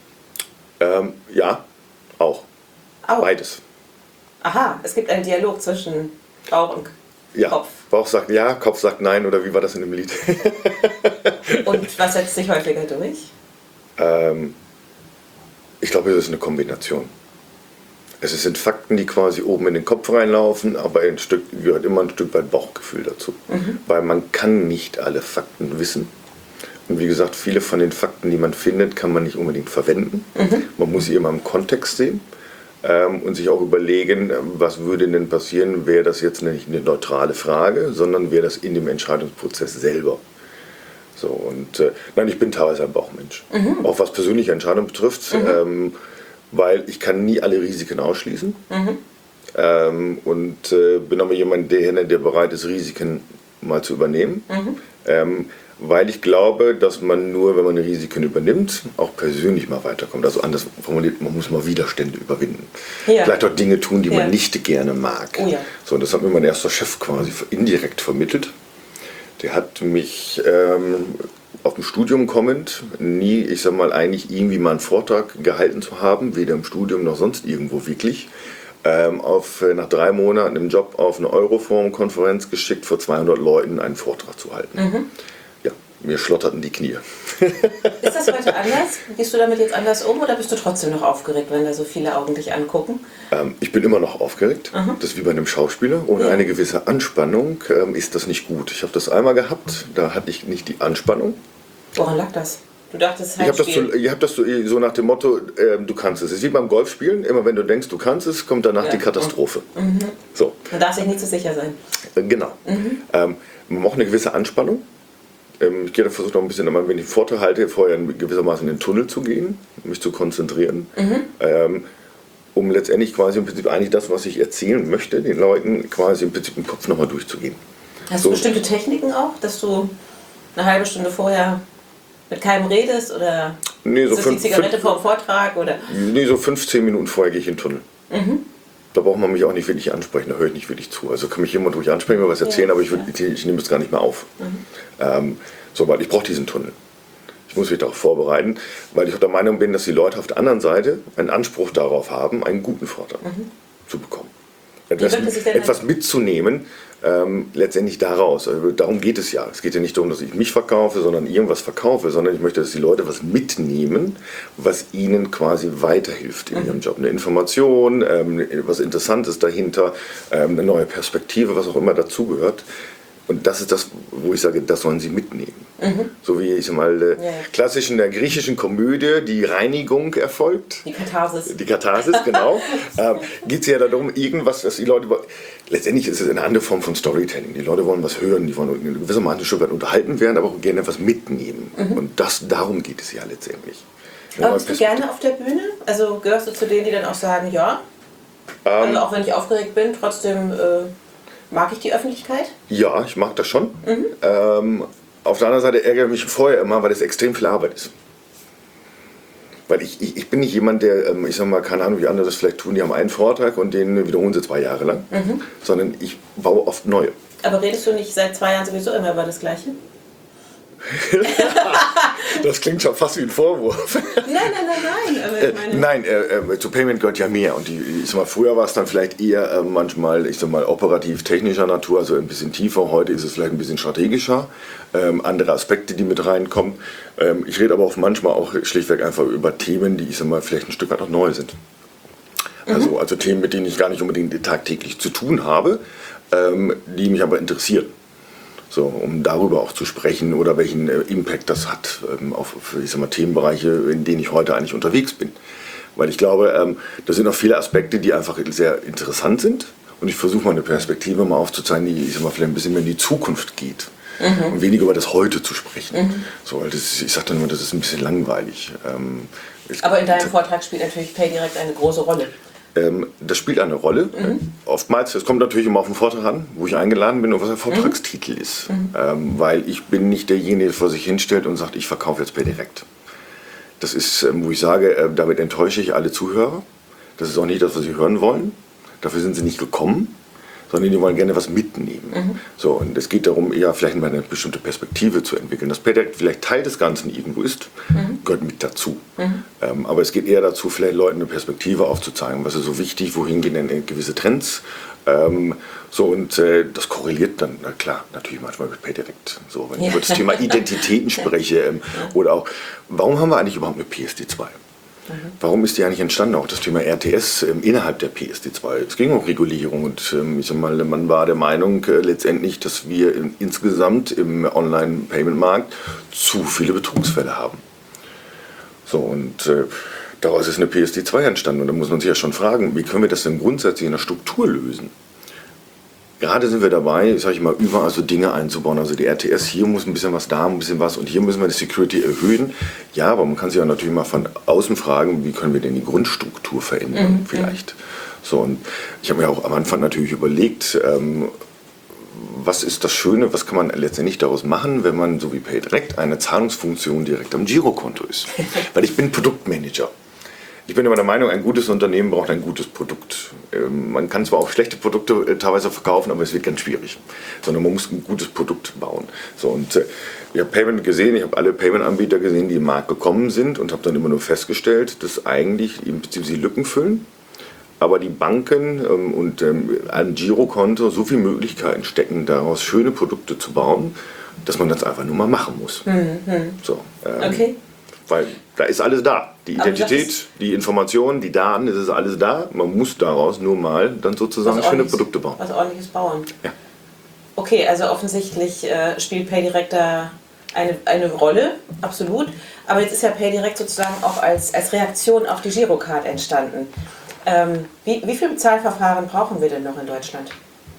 Ja, auch. Beides. Aha, es gibt einen Dialog zwischen Bauch und Kopf. Bauch sagt ja, Kopf sagt nein, oder wie war das in dem Lied? Und was setzt sich häufiger durch? Ich glaube, das ist eine Kombination. Es sind Fakten, die quasi oben in den Kopf reinlaufen, aber gehört immer ein Stück weit Bauchgefühl dazu. Weil man kann nicht alle Fakten wissen. Und wie gesagt, viele von den Fakten, die man findet, kann man nicht unbedingt verwenden. Man muss sie immer im Kontext sehen und sich auch überlegen, was würde denn passieren, wäre das jetzt nicht eine neutrale Frage, sondern wäre das in dem Entscheidungsprozess selber. So, und nein, ich bin teilweise ein Bauchmensch. Auch was persönliche Entscheidungen betrifft. Weil ich kann nie alle Risiken ausschließen und bin aber jemand, der bereit ist, Risiken mal zu übernehmen, weil ich glaube, dass man nur, wenn man Risiken übernimmt, auch persönlich mal weiterkommt. Also anders formuliert, man muss mal Widerstände überwinden. Ja. Vielleicht auch Dinge tun, die man nicht gerne mag. Oh ja. So, und das hat mir mein erster Chef quasi indirekt vermittelt. Der hat mich auf dem Studium kommend nie, eigentlich irgendwie mal einen Vortrag gehalten zu haben, weder im Studium noch sonst irgendwo wirklich, nach 3 Monaten im Job auf eine Euroforum-Konferenz geschickt, vor 200 Leuten einen Vortrag zu halten. Ja, mir schlotterten die Knie. Ist das heute anders? Gehst du damit jetzt anders um oder bist du trotzdem noch aufgeregt, wenn da so viele Augen dich angucken? Ich bin immer noch aufgeregt. Das ist wie bei einem Schauspieler. Ohne eine gewisse Anspannung ist das nicht gut. Ich habe das einmal gehabt, da hatte ich nicht die Anspannung. Woran lag das? Du dachtest, ich habe das so nach dem Motto, du kannst es. Es ist wie beim Golfspielen, immer wenn du denkst, du kannst es, kommt danach die Katastrophe. So. Man darf sich nicht zu sicher sein. Genau. Man braucht eine gewisse Anspannung. Ich versuche noch ein bisschen, wenn ich einen Vortrag halte, vorher gewissermaßen in den Tunnel zu gehen, mich zu konzentrieren, um letztendlich quasi im Prinzip eigentlich das, was ich erzählen möchte, den Leuten quasi im Prinzip im Kopf nochmal durchzugehen. Hast du bestimmte Techniken auch, dass du eine halbe Stunde vorher mit keinem redest oder die Zigarette vor dem Vortrag? Oder? Nee, so 15 Minuten vorher gehe ich in den Tunnel. Da braucht man mich auch nicht wirklich ansprechen, da höre ich nicht wirklich zu. Also kann mich jemand ruhig ansprechen, mir was erzählen, aber ich nehme es gar nicht mehr auf. Weil ich brauche diesen Tunnel. Ich muss mich darauf vorbereiten, weil ich auch der Meinung bin, dass die Leute auf der anderen Seite einen Anspruch darauf haben, einen guten Vortrag zu bekommen. Etwas mitzunehmen, letztendlich daraus. Also darum geht es ja. Es geht ja nicht darum, dass ich mich verkaufe, sondern irgendwas verkaufe, sondern ich möchte, dass die Leute was mitnehmen, was ihnen quasi weiterhilft in ihrem Job. Eine Information, was Interessantes dahinter, eine neue Perspektive, was auch immer dazugehört. Und das ist das, wo ich sage, das sollen sie mitnehmen. So wie klassisch in der griechischen Komödie die Reinigung erfolgt. Die Katharsis. Die Katharsis, genau. Geht es ja darum, irgendwas, dass die Leute... Letztendlich ist es eine andere Form von Storytelling. Die Leute wollen was hören, die wollen gewissermaßen ein Stück weit unterhalten werden, aber auch gerne etwas mitnehmen. Und darum geht es ja letztendlich. Aber bist du gerne auf der Bühne? Also gehörst du zu denen, die dann auch sagen, ja? Also auch wenn ich aufgeregt bin, trotzdem... mag ich die Öffentlichkeit? Ja, ich mag das schon. Auf der anderen Seite ärgere ich mich vorher immer, weil es extrem viel Arbeit ist. Weil ich bin nicht jemand, der, keine Ahnung, wie andere das vielleicht tun, die haben einen Vortrag und den wiederholen sie 2 Jahre lang. Sondern ich baue oft neue. Aber redest du nicht seit 2 Jahren sowieso immer über das Gleiche? Das klingt schon fast wie ein Vorwurf. Nein. Aber ich meine Zu Payment gehört ja mehr. Und ich sag mal, früher war es dann vielleicht eher manchmal, ich sag mal, operativ-technischer Natur, also ein bisschen tiefer. Heute ist es vielleicht ein bisschen strategischer. Andere Aspekte, die mit reinkommen. Ich rede aber auch manchmal auch schlichtweg einfach über Themen, die, ich sag mal, vielleicht ein Stück weit auch neu sind. Also Themen, mit denen ich gar nicht unbedingt tagtäglich zu tun habe, die mich aber interessieren. So, um darüber auch zu sprechen oder welchen Impact das hat auf, ich sag mal, Themenbereiche, in denen ich heute eigentlich unterwegs bin. Weil ich glaube, da sind noch viele Aspekte, die einfach sehr interessant sind. Und ich versuche mal eine Perspektive mal aufzuzeigen, die, ich sag mal, vielleicht ein bisschen mehr in die Zukunft geht. Und weniger über das Heute zu sprechen. So, weil ich sage dann immer, das ist ein bisschen langweilig. aber in deinem Vortrag spielt natürlich PayDirect eine große Rolle. Das spielt eine Rolle. Oftmals, es kommt natürlich immer auf den Vortrag an, wo ich eingeladen bin und was der Vortragstitel ist. Weil ich bin nicht derjenige, der vor sich hinstellt und sagt, ich verkaufe jetzt PayDirect. Das ist, wo ich sage, damit enttäusche ich alle Zuhörer. Das ist auch nicht das, was sie hören wollen. Dafür sind sie nicht gekommen, sondern die wollen gerne was mitnehmen. So, und es geht darum, eher vielleicht mal eine bestimmte Perspektive zu entwickeln. Dass PayDirect vielleicht Teil des Ganzen irgendwo ist, gehört mit dazu. Aber es geht eher dazu, vielleicht Leuten eine Perspektive aufzuzeigen. Was ist so wichtig, wohin gehen denn gewisse Trends? Das korreliert dann, na klar, natürlich manchmal mit PayDirect. So, wenn ich über das Thema Identitäten spreche oder auch, warum haben wir eigentlich überhaupt eine PSD2? Warum ist die eigentlich entstanden? Auch das Thema RTS innerhalb der PSD2. Es ging um Regulierung und ich sag mal, man war der Meinung letztendlich, dass wir insgesamt im Online-Payment-Markt zu viele Betrugsfälle haben. So, und daraus ist eine PSD2 entstanden. Und da muss man sich ja schon fragen, wie können wir das denn grundsätzlich in der Struktur lösen? Gerade sind wir dabei, sage ich mal, überall so Dinge einzubauen. Also die RTS, hier muss ein bisschen was, da ein bisschen was und hier müssen wir die Security erhöhen. Ja, aber man kann sich auch natürlich mal von außen fragen, wie können wir denn die Grundstruktur verändern vielleicht. So, und ich habe mir auch am Anfang natürlich überlegt, was ist das Schöne, was kann man letztendlich daraus machen, wenn man, so wie PayDirect, eine Zahlungsfunktion direkt am Girokonto ist. Weil ich bin Produktmanager. Ich bin immer der Meinung, ein gutes Unternehmen braucht ein gutes Produkt. Man kann zwar auch schlechte Produkte teilweise verkaufen, aber es wird ganz schwierig. Sondern man muss ein gutes Produkt bauen. So, und ich habe Payment gesehen, ich habe alle Payment-Anbieter gesehen, die im Markt gekommen sind und habe dann immer nur festgestellt, dass eigentlich im Prinzip sie Lücken füllen. Aber die Banken und ein Girokonto so viele Möglichkeiten stecken, daraus schöne Produkte zu bauen, dass man das einfach nur mal machen muss. So, Okay. weil da ist alles da. Die Identität, die Informationen, die Daten, das ist alles da. Man muss daraus nur mal dann sozusagen schöne Produkte bauen. Was Ordentliches bauen. Ja. Okay, also offensichtlich spielt PayDirect da eine Rolle, absolut. Aber jetzt ist ja PayDirect sozusagen auch als Reaktion auf die Girocard entstanden. Wie viele Zahlverfahren brauchen wir denn noch in Deutschland?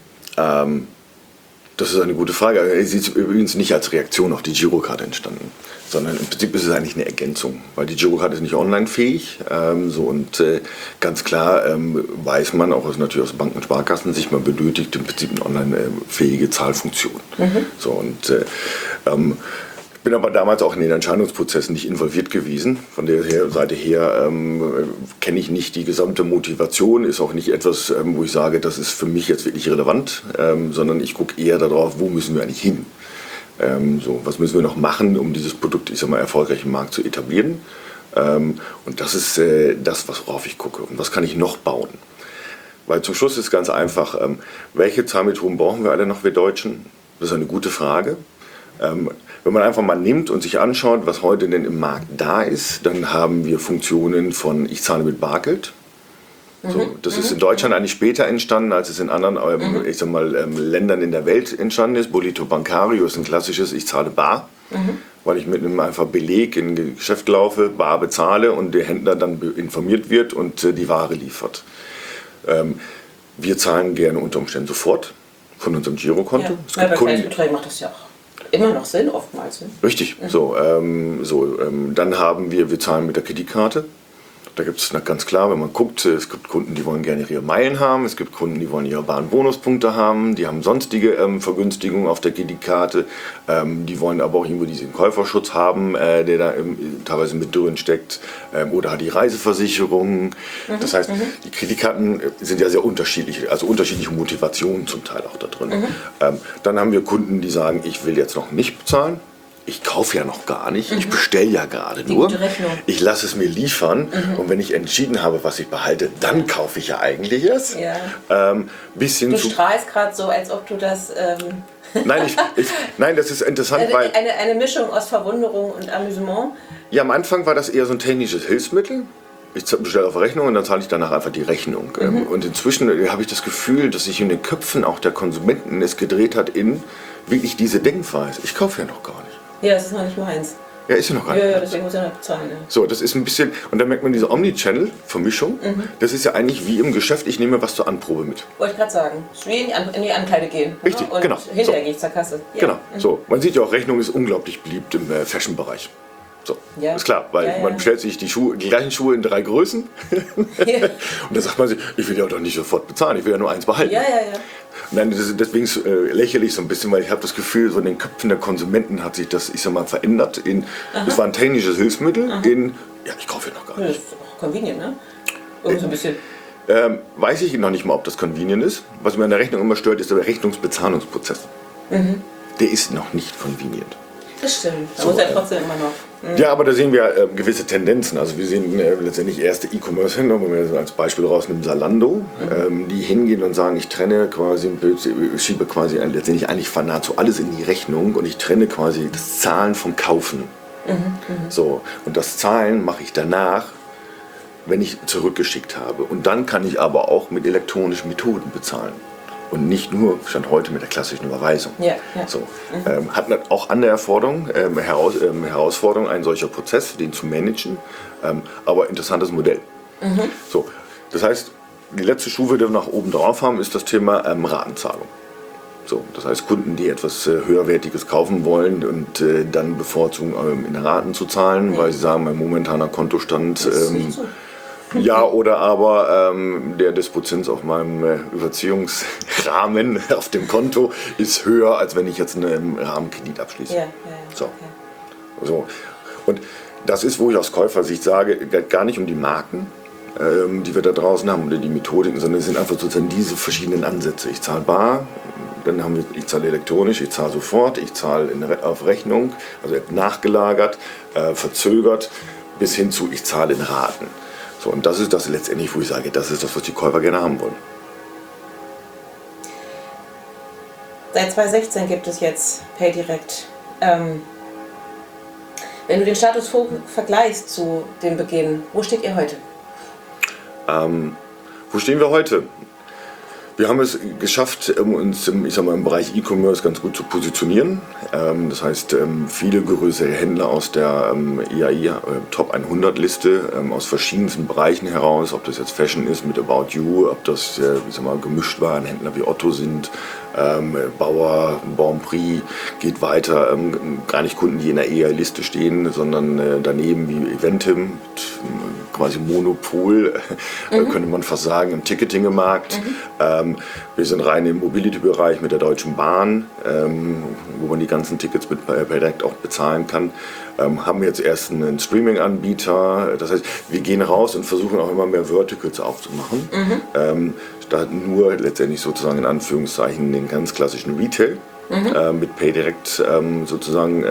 Das ist eine gute Frage. Sie ist übrigens nicht als Reaktion auf die Girocard entstanden, sondern im Prinzip ist es eigentlich eine Ergänzung, weil die Girocard ist nicht online-fähig. Ganz klar weiß man, auch natürlich aus Banken und Sparkassen, sich man benötigt im Prinzip eine online-fähige Zahlfunktion. Ich bin aber damals auch in den Entscheidungsprozessen nicht involviert gewesen. Von der Seite her kenne ich nicht die gesamte Motivation, ist auch nicht etwas, wo ich sage, das ist für mich jetzt wirklich relevant, sondern ich gucke eher darauf, wo müssen wir eigentlich hin. Was müssen wir noch machen, um dieses Produkt, ich sag mal, erfolgreich im Markt zu etablieren. Und das ist das, worauf ich gucke. Und was kann ich noch bauen? Weil zum Schluss ist es ganz einfach, welche Zahlmethoden brauchen wir alle noch, wir Deutschen? Das ist eine gute Frage. Wenn man einfach mal nimmt und sich anschaut, was heute denn im Markt da ist, dann haben wir Funktionen von ich zahle mit Bargeld. Das ist in Deutschland eigentlich später entstanden, als es in anderen Ländern in der Welt entstanden ist. Boleto Bancario ist ein klassisches ich zahle bar, weil ich mit einem einfach Beleg in ein Geschäft laufe, bar bezahle und der Händler dann informiert wird und die Ware liefert. Wir zahlen gerne unter Umständen sofort von unserem Girokonto. Ja, bei Kleinstbeträgen macht das ja auch immer noch Sinn, oftmals. Ne? Richtig. Dann haben wir zahlen mit der Kreditkarte. Da gibt es ganz klar, wenn man guckt, es gibt Kunden, die wollen gerne ihre Meilen haben, es gibt Kunden, die wollen ihre Bahnbonuspunkte haben, die haben sonstige Vergünstigungen auf der Kreditkarte, die wollen aber auch irgendwo diesen Käuferschutz haben, der da teilweise mit drin steckt, oder hat die Reiseversicherung. Das heißt, die Kreditkarten sind ja sehr unterschiedlich, also unterschiedliche Motivationen zum Teil auch da drin. Dann haben wir Kunden, die sagen, ich will jetzt noch nicht bezahlen. ich kaufe ja noch gar nicht, ich bestelle ja gerade Die nur, gute Rechnung. ich lasse es mir liefern und wenn ich entschieden habe, was ich behalte, dann kaufe ich ja eigentlich erst. Ja. Bis hin Du zu... strahlst gerade so, als ob du das... Nein, nein, das ist interessant, weil... Eine Mischung aus Verwunderung und Amüsement. Ja, am Anfang war das eher so ein technisches Hilfsmittel. Ich bestelle auf Rechnung und dann zahle ich danach einfach die Rechnung. Und inzwischen habe ich das Gefühl, dass sich in den Köpfen auch der Konsumenten es gedreht hat in wirklich diese Denkweise. Ich kaufe ja noch gar nicht. Ja, das ist noch nicht meins. Ja, ist ja noch gar nicht. Ja, deswegen muss ich noch bezahlen. Ja. So, das ist ein bisschen, und dann merkt man diese Omnichannel-Vermischung. Das ist ja eigentlich wie im Geschäft, ich nehme was zur Anprobe mit. Wollte ich gerade sagen. Es ist wie in die Ankleide gehen. Richtig, und genau. Hinterher So. gehe ich zur Kasse. Ja. Genau, so. Man sieht ja auch, Rechnung ist unglaublich beliebt im Fashion-Bereich. So, Ja. ist klar, weil Ja, ja. man bestellt sich die gleichen Schuhe in 3 Größen. Ja. Und dann sagt man sich, ich will ja doch nicht sofort bezahlen, ich will ja nur eins behalten. Ja, ja, ja. Nein, deswegen lächle ich so ein bisschen, weil ich habe das Gefühl, so in den Köpfen der Konsumenten hat sich das, ich sag mal, verändert. Das war ein technisches Hilfsmittel ja, ich kaufe ja noch gar Das nicht. ist auch convenient, ne? Irgendwie so ein bisschen. Weiß ich noch nicht mal, ob das convenient ist. Was mir an der Rechnung immer stört, ist der Rechnungsbezahlungsprozess. Der ist noch nicht convenient. Das stimmt. Da So, muss er trotzdem immer noch. Ja, aber da sehen wir gewisse Tendenzen. Also wir sehen letztendlich erste E-Commerce-Händler, wenn wir so als Beispiel rausnehmen, Zalando, die hingehen und sagen, ich trenne quasi, schiebe quasi letztendlich eigentlich nahezu alles in die Rechnung und ich trenne quasi das Zahlen vom Kaufen. So, und das Zahlen mache ich danach, wenn ich zurückgeschickt habe. Und dann kann ich aber auch mit elektronischen Methoden bezahlen. Und nicht nur, Stand heute, mit der klassischen Überweisung. Ja, ja. So, hat auch andere Herausforderungen, ein solcher Prozess, den zu managen, aber interessantes Modell. So, das heißt, die letzte Stufe, die wir nach oben drauf haben, ist das Thema Ratenzahlung. So, das heißt, Kunden, die etwas höherwertiges kaufen wollen und dann bevorzugen, in Raten zu zahlen, weil sie sagen, mein momentaner Kontostand... Das ist nicht so. Ja, oder aber der Dispositions auf meinem Überziehungsrahmen auf dem Konto ist höher, als wenn ich jetzt einen Rahmenkredit abschließe. Ja, ja, ja. So. Okay. So. Und das ist, wo ich aus Käufersicht sage, gar nicht um die Marken, die wir da draußen haben, oder die Methodiken, sondern es sind einfach sozusagen diese verschiedenen Ansätze. Ich zahle bar, dann ich zahle elektronisch, ich zahle sofort, ich zahle auf Rechnung, also nachgelagert, verzögert, bis hin zu ich zahle in Raten. So, und das ist das letztendlich, wo ich sage, das ist das, was die Käufer gerne haben wollen. Seit 2016 gibt es jetzt PayDirect. Wenn du den Status quo vergleichst zu dem Beginn, wo steht ihr heute? Wo stehen wir heute? Wir haben es geschafft, uns im Bereich E-Commerce ganz gut zu positionieren. Das heißt, viele größere Händler aus der EAI Top 100 Liste aus verschiedensten Bereichen heraus, ob das jetzt Fashion ist mit About You, ob das gemischt war, Händler wie Otto sind, Bauer, Bonprix, geht weiter, gar nicht Kunden, die in der EAI-Liste stehen, sondern daneben wie Eventim, quasi Monopol, könnte man fast sagen, im Ticketing-Markt. Wir sind rein im Mobility-Bereich mit der Deutschen Bahn, wo man die ganzen Tickets mit PayDirect auch bezahlen kann. Haben jetzt erst einen Streaming-Anbieter. Das heißt, wir gehen raus und versuchen auch immer mehr Verticals aufzumachen. Statt nur letztendlich sozusagen in Anführungszeichen den ganz klassischen Retail mit PayDirect sozusagen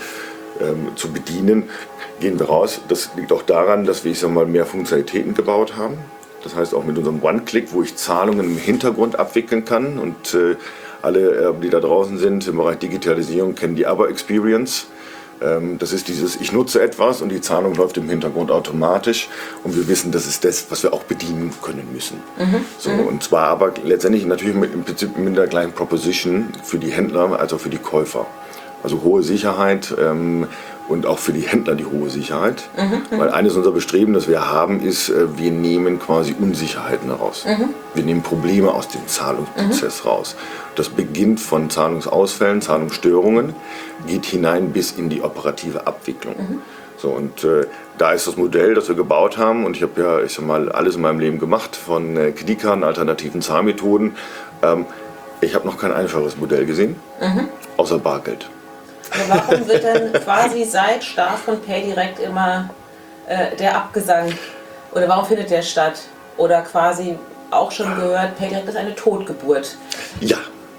zu bedienen, gehen wir raus. Das liegt auch daran, dass wir mehr Funktionalitäten gebaut haben. Das heißt auch mit unserem One-Click, wo ich Zahlungen im Hintergrund abwickeln kann. Und alle, die da draußen sind im Bereich Digitalisierung, kennen die Abo-Experience. Das ist dieses, ich nutze etwas und die Zahlung läuft im Hintergrund automatisch. Und wir wissen, das ist das, was wir auch bedienen können müssen. So, und zwar aber letztendlich natürlich im Prinzip mit der gleichen Proposition für die Händler als auch für die Käufer. Also hohe Sicherheit und auch für die Händler die hohe Sicherheit. Weil eines unserer Bestreben, das wir haben, ist, wir nehmen quasi Unsicherheiten raus. Wir nehmen Probleme aus dem Zahlungsprozess raus. Das beginnt von Zahlungsausfällen, Zahlungsstörungen, geht hinein bis in die operative Abwicklung. So, und da ist das Modell, das wir gebaut haben, und ich habe ja alles in meinem Leben gemacht, von Kreditkarten, alternativen Zahlmethoden. Ich habe noch kein einfaches Modell gesehen, außer Bargeld. Aber warum wird dann quasi seit Start von PayDirect immer der Abgesang, oder warum findet der statt? Oder quasi auch schon gehört, PayDirect ist eine Totgeburt. Ja,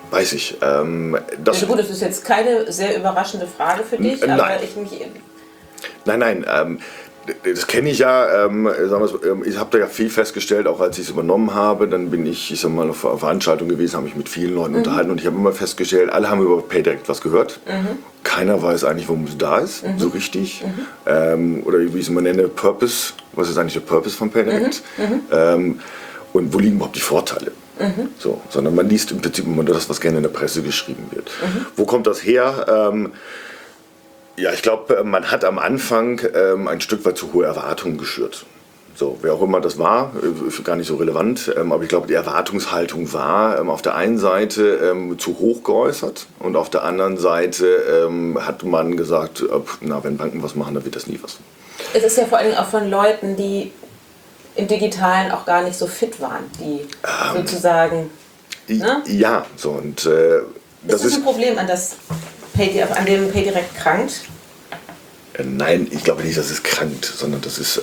weiß ich. Also gut, das ist jetzt keine sehr überraschende Frage für dich, aber nein. Nein, das kenne ich ja. Ich habe da ja viel festgestellt, auch als ich es übernommen habe. Dann bin ich sag mal, auf Veranstaltungen gewesen, habe mich mit vielen Leuten unterhalten und ich habe immer festgestellt, alle haben über PayDirect was gehört. Keiner weiß eigentlich, warum es da ist, so richtig. Oder wie ich es immer nenne, Purpose. Was ist eigentlich der Purpose von PayDirect? Und wo liegen überhaupt die Vorteile? So, sondern man liest im Prinzip immer das, was gerne in der Presse geschrieben wird. Wo kommt das her? Ja, ich glaube, man hat am Anfang ein Stück weit zu hohe Erwartungen geschürt. So, wer auch immer das war, ist gar nicht so relevant. Aber ich glaube, die Erwartungshaltung war auf der einen Seite zu hoch geäußert und auf der anderen Seite hat man gesagt, wenn Banken was machen, dann wird das nie was. Es ist ja vor allem auch von Leuten, die im Digitalen auch gar nicht so fit waren, die sozusagen... Ne? Ja, so und... das ist ein Problem, an dem PayDirect krankt? Nein, ich glaube nicht, dass es krankt, sondern das ist...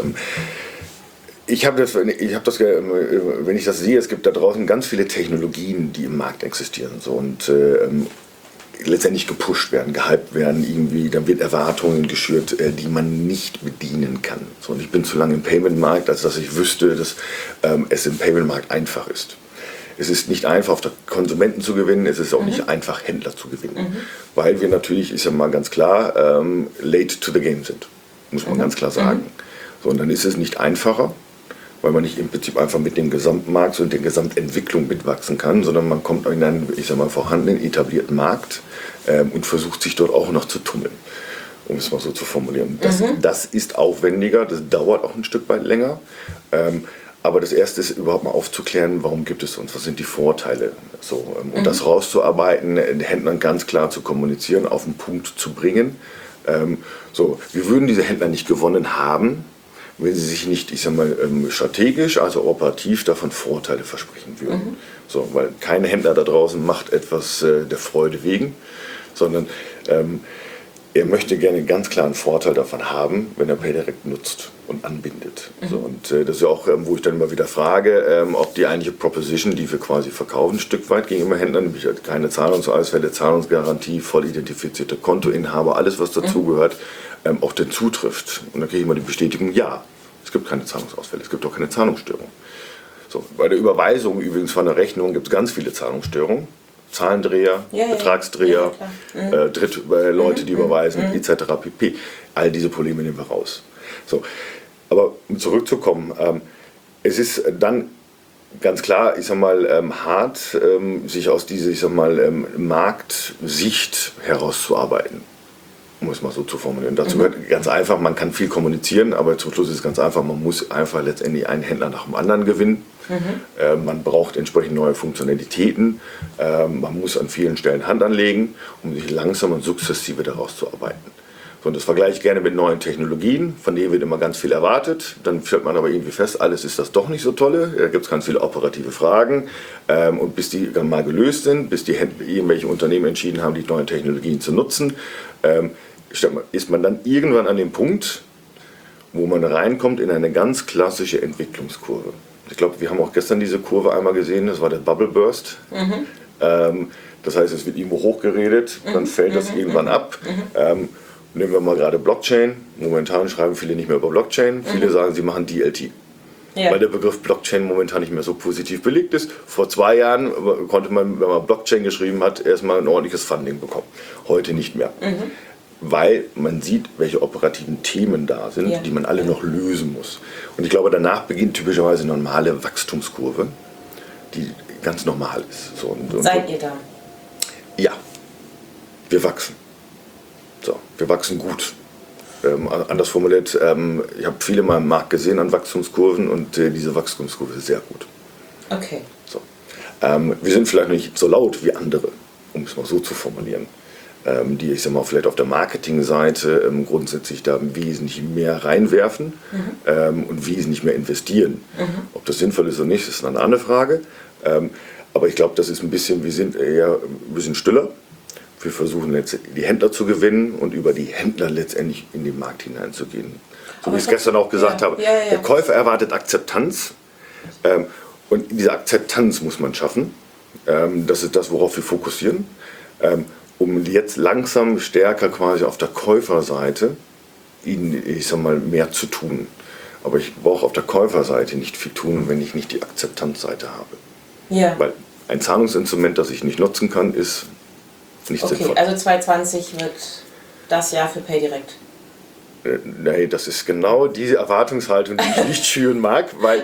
wenn ich das sehe, es gibt da draußen ganz viele Technologien, die im Markt existieren so, und letztendlich gepusht werden, gehypt werden, irgendwie, dann wird Erwartungen geschürt, die man nicht bedienen kann. So, und ich bin zu lange im Payment-Markt, als dass ich wüsste, dass es im Payment-Markt einfach ist. Es ist nicht einfach, auf der Konsumenten zu gewinnen, es ist auch nicht einfach, Händler zu gewinnen. Weil wir natürlich, ist ja mal ganz klar, late to the game sind. Muss man ganz klar sagen. So, und dann ist es nicht einfacher, weil man nicht im Prinzip einfach mit dem Gesamtmarkt und der Gesamtentwicklung mitwachsen kann, sondern man kommt in einen, vorhandenen, etablierten Markt und versucht sich dort auch noch zu tummeln, um es mal so zu formulieren. Das ist aufwendiger, das dauert auch ein Stück weit länger. Aber das Erste ist überhaupt mal aufzuklären, warum gibt es uns, was sind die Vorteile. So, und das rauszuarbeiten, den Händlern ganz klar zu kommunizieren, auf den Punkt zu bringen. Wir würden diese Händler nicht gewonnen haben, wenn sie sich nicht, strategisch, also operativ davon Vorteile versprechen würden. So, weil kein Händler da draußen macht etwas der Freude wegen, sondern er möchte gerne einen ganz klaren Vorteil davon haben, wenn er PayDirect nutzt und anbindet. So, und das ist ja auch, wo ich dann immer wieder frage, ob die eigentliche Proposition, die wir quasi verkaufen, ein Stück weit gegenüber Händlern, nämlich halt keine Zahlungsausfälle, Zahlungsgarantie, voll identifizierte Kontoinhaber, alles was dazugehört, auch denn zutrifft. Und dann kriege ich immer die Bestätigung, ja, es gibt keine Zahlungsausfälle, es gibt auch keine Zahlungsstörung. So, bei der Überweisung übrigens von der Rechnung gibt es ganz viele Zahlungsstörungen. Zahlendreher, Betragsdreher, Leute, die überweisen, etc. pp. All diese Probleme nehmen wir raus. So, aber um zurückzukommen, es ist dann ganz klar, hart, sich aus dieser, Marktsicht herauszuarbeiten. Um es mal so zu formulieren. Dazu gehört ganz einfach, man kann viel kommunizieren, aber zum Schluss ist es ganz einfach, man muss einfach letztendlich einen Händler nach dem anderen gewinnen. Man braucht entsprechend neue Funktionalitäten. Man muss an vielen Stellen Hand anlegen, um sich langsam und sukzessive daraus zu arbeiten. So, und das vergleiche ich gerne mit neuen Technologien, von denen wird immer ganz viel erwartet. Dann stellt man aber irgendwie fest, alles ist das doch nicht so tolle. Da gibt es ganz viele operative Fragen. Und bis die dann mal gelöst sind, bis die irgendwelche Unternehmen entschieden haben, die neuen Technologien zu nutzen, ist man dann irgendwann an dem Punkt, wo man reinkommt in eine ganz klassische Entwicklungskurve. Ich glaube, wir haben auch gestern diese Kurve einmal gesehen, das war der Bubble Burst. Das heißt, es wird irgendwo hochgeredet, dann fällt das irgendwann ab. Nehmen wir mal gerade Blockchain. Momentan schreiben viele nicht mehr über Blockchain. Viele sagen, sie machen DLT. Ja. Weil der Begriff Blockchain momentan nicht mehr so positiv belegt ist. Vor 2 Jahren konnte man, wenn man Blockchain geschrieben hat, erstmal ein ordentliches Funding bekommen. Heute nicht mehr. Weil man sieht, welche operativen Themen da sind, die man alle noch lösen muss. Und ich glaube, danach beginnt typischerweise eine normale Wachstumskurve, die ganz normal ist. So, Seid ihr da? Ja, wir wachsen. So, wir wachsen gut. Anders formuliert, ich habe viele mal im Markt gesehen an Wachstumskurven und diese Wachstumskurve ist sehr gut. Okay. So. Wir sind vielleicht nicht so laut wie andere, um es mal so zu formulieren. Die, vielleicht auf der Marketingseite grundsätzlich da wesentlich mehr reinwerfen und wesentlich mehr investieren. Ob das sinnvoll ist oder nicht, ist eine andere Frage. Aber ich glaube, das ist ein bisschen, wir sind eher ein bisschen stiller. Wir versuchen jetzt die Händler zu gewinnen und über die Händler letztendlich in den Markt hineinzugehen. So wie ich es gestern auch gesagt habe. Der Käufer erwartet Akzeptanz und diese Akzeptanz muss man schaffen. Das ist das, worauf wir fokussieren. Um jetzt langsam stärker quasi auf der Käuferseite mehr zu tun. Aber ich brauche auf der Käuferseite nicht viel tun, wenn ich nicht die Akzeptanzseite habe. Ja. Weil ein Zahlungsinstrument, das ich nicht nutzen kann, ist nicht sinnvoll. Okay, also 2020 wird das Jahr für PayDirect. Nee, das ist genau diese Erwartungshaltung, die ich nicht schüren mag, weil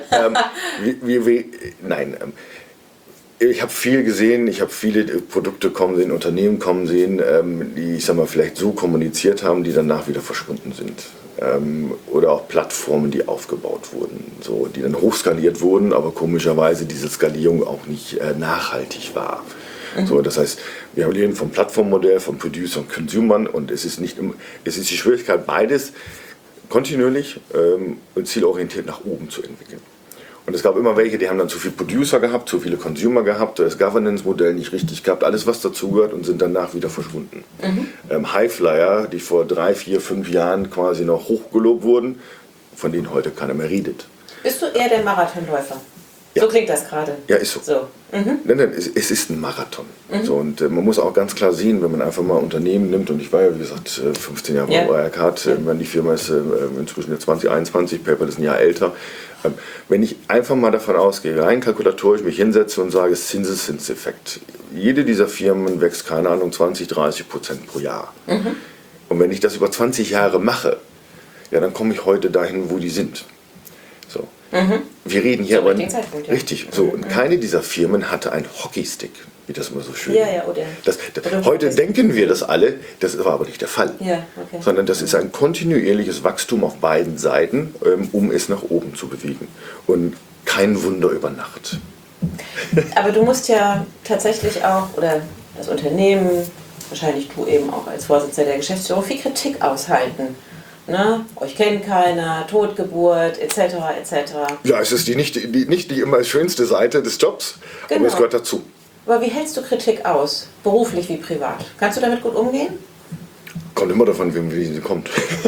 ich habe viel gesehen, ich habe viele Produkte kommen sehen, Unternehmen kommen sehen, die, ich sag mal, vielleicht so kommuniziert haben, die danach wieder verschwunden sind. Oder auch Plattformen, die aufgebaut wurden, so, die dann hochskaliert wurden, aber komischerweise diese Skalierung auch nicht nachhaltig war. So, das heißt, wir leben vom Plattformmodell, vom Producer und Consumern, und es ist die Schwierigkeit, beides kontinuierlich und zielorientiert nach oben zu entwickeln. Und es gab immer welche, die haben dann zu viele Producer gehabt, zu viele Consumer gehabt, das Governance-Modell nicht richtig gehabt, alles was dazugehört, und sind danach wieder verschwunden. Highflyer, die vor 3, 4, 5 Jahren quasi noch hochgelobt wurden, von denen heute keiner mehr redet. Bist du eher der Marathonläufer? Ja. So klingt das gerade. Ja, ist so. Nein, es ist ein Marathon. So, und man muss auch ganz klar sehen, wenn man einfach mal Unternehmen nimmt, und ich war ja, wie gesagt, 15 Jahre bei Wirecard, die Firma ist inzwischen jetzt 2021, PayPal ist ein Jahr älter. Wenn ich einfach mal davon ausgehe, rein kalkulatorisch mich hinsetze und sage, Zinseszinseffekt. Jede dieser Firmen wächst, keine Ahnung, 20-30% pro Jahr. Und wenn ich das über 20 Jahre mache, ja, dann komme ich heute dahin, wo die sind. So. Wir reden hier aber nicht. Richtig. So, und keine dieser Firmen hatte einen Hockeystick, wie das immer so schön ist. Heute denken wir das alle, das war aber nicht der Fall. Sondern das ist ein kontinuierliches Wachstum auf beiden Seiten, um es nach oben zu bewegen. Und kein Wunder über Nacht. Aber du musst ja tatsächlich auch, oder das Unternehmen, wahrscheinlich du eben auch als Vorsitzender der Geschäftsführung, viel Kritik aushalten. Ne? Euch kennt keiner, Totgeburt, etc. etc. Ja, es ist nicht die immer schönste Seite des Jobs, aber es gehört dazu. Aber wie hältst du Kritik aus, beruflich wie privat? Kannst du damit gut umgehen? Kommt immer davon, wie sie kommt.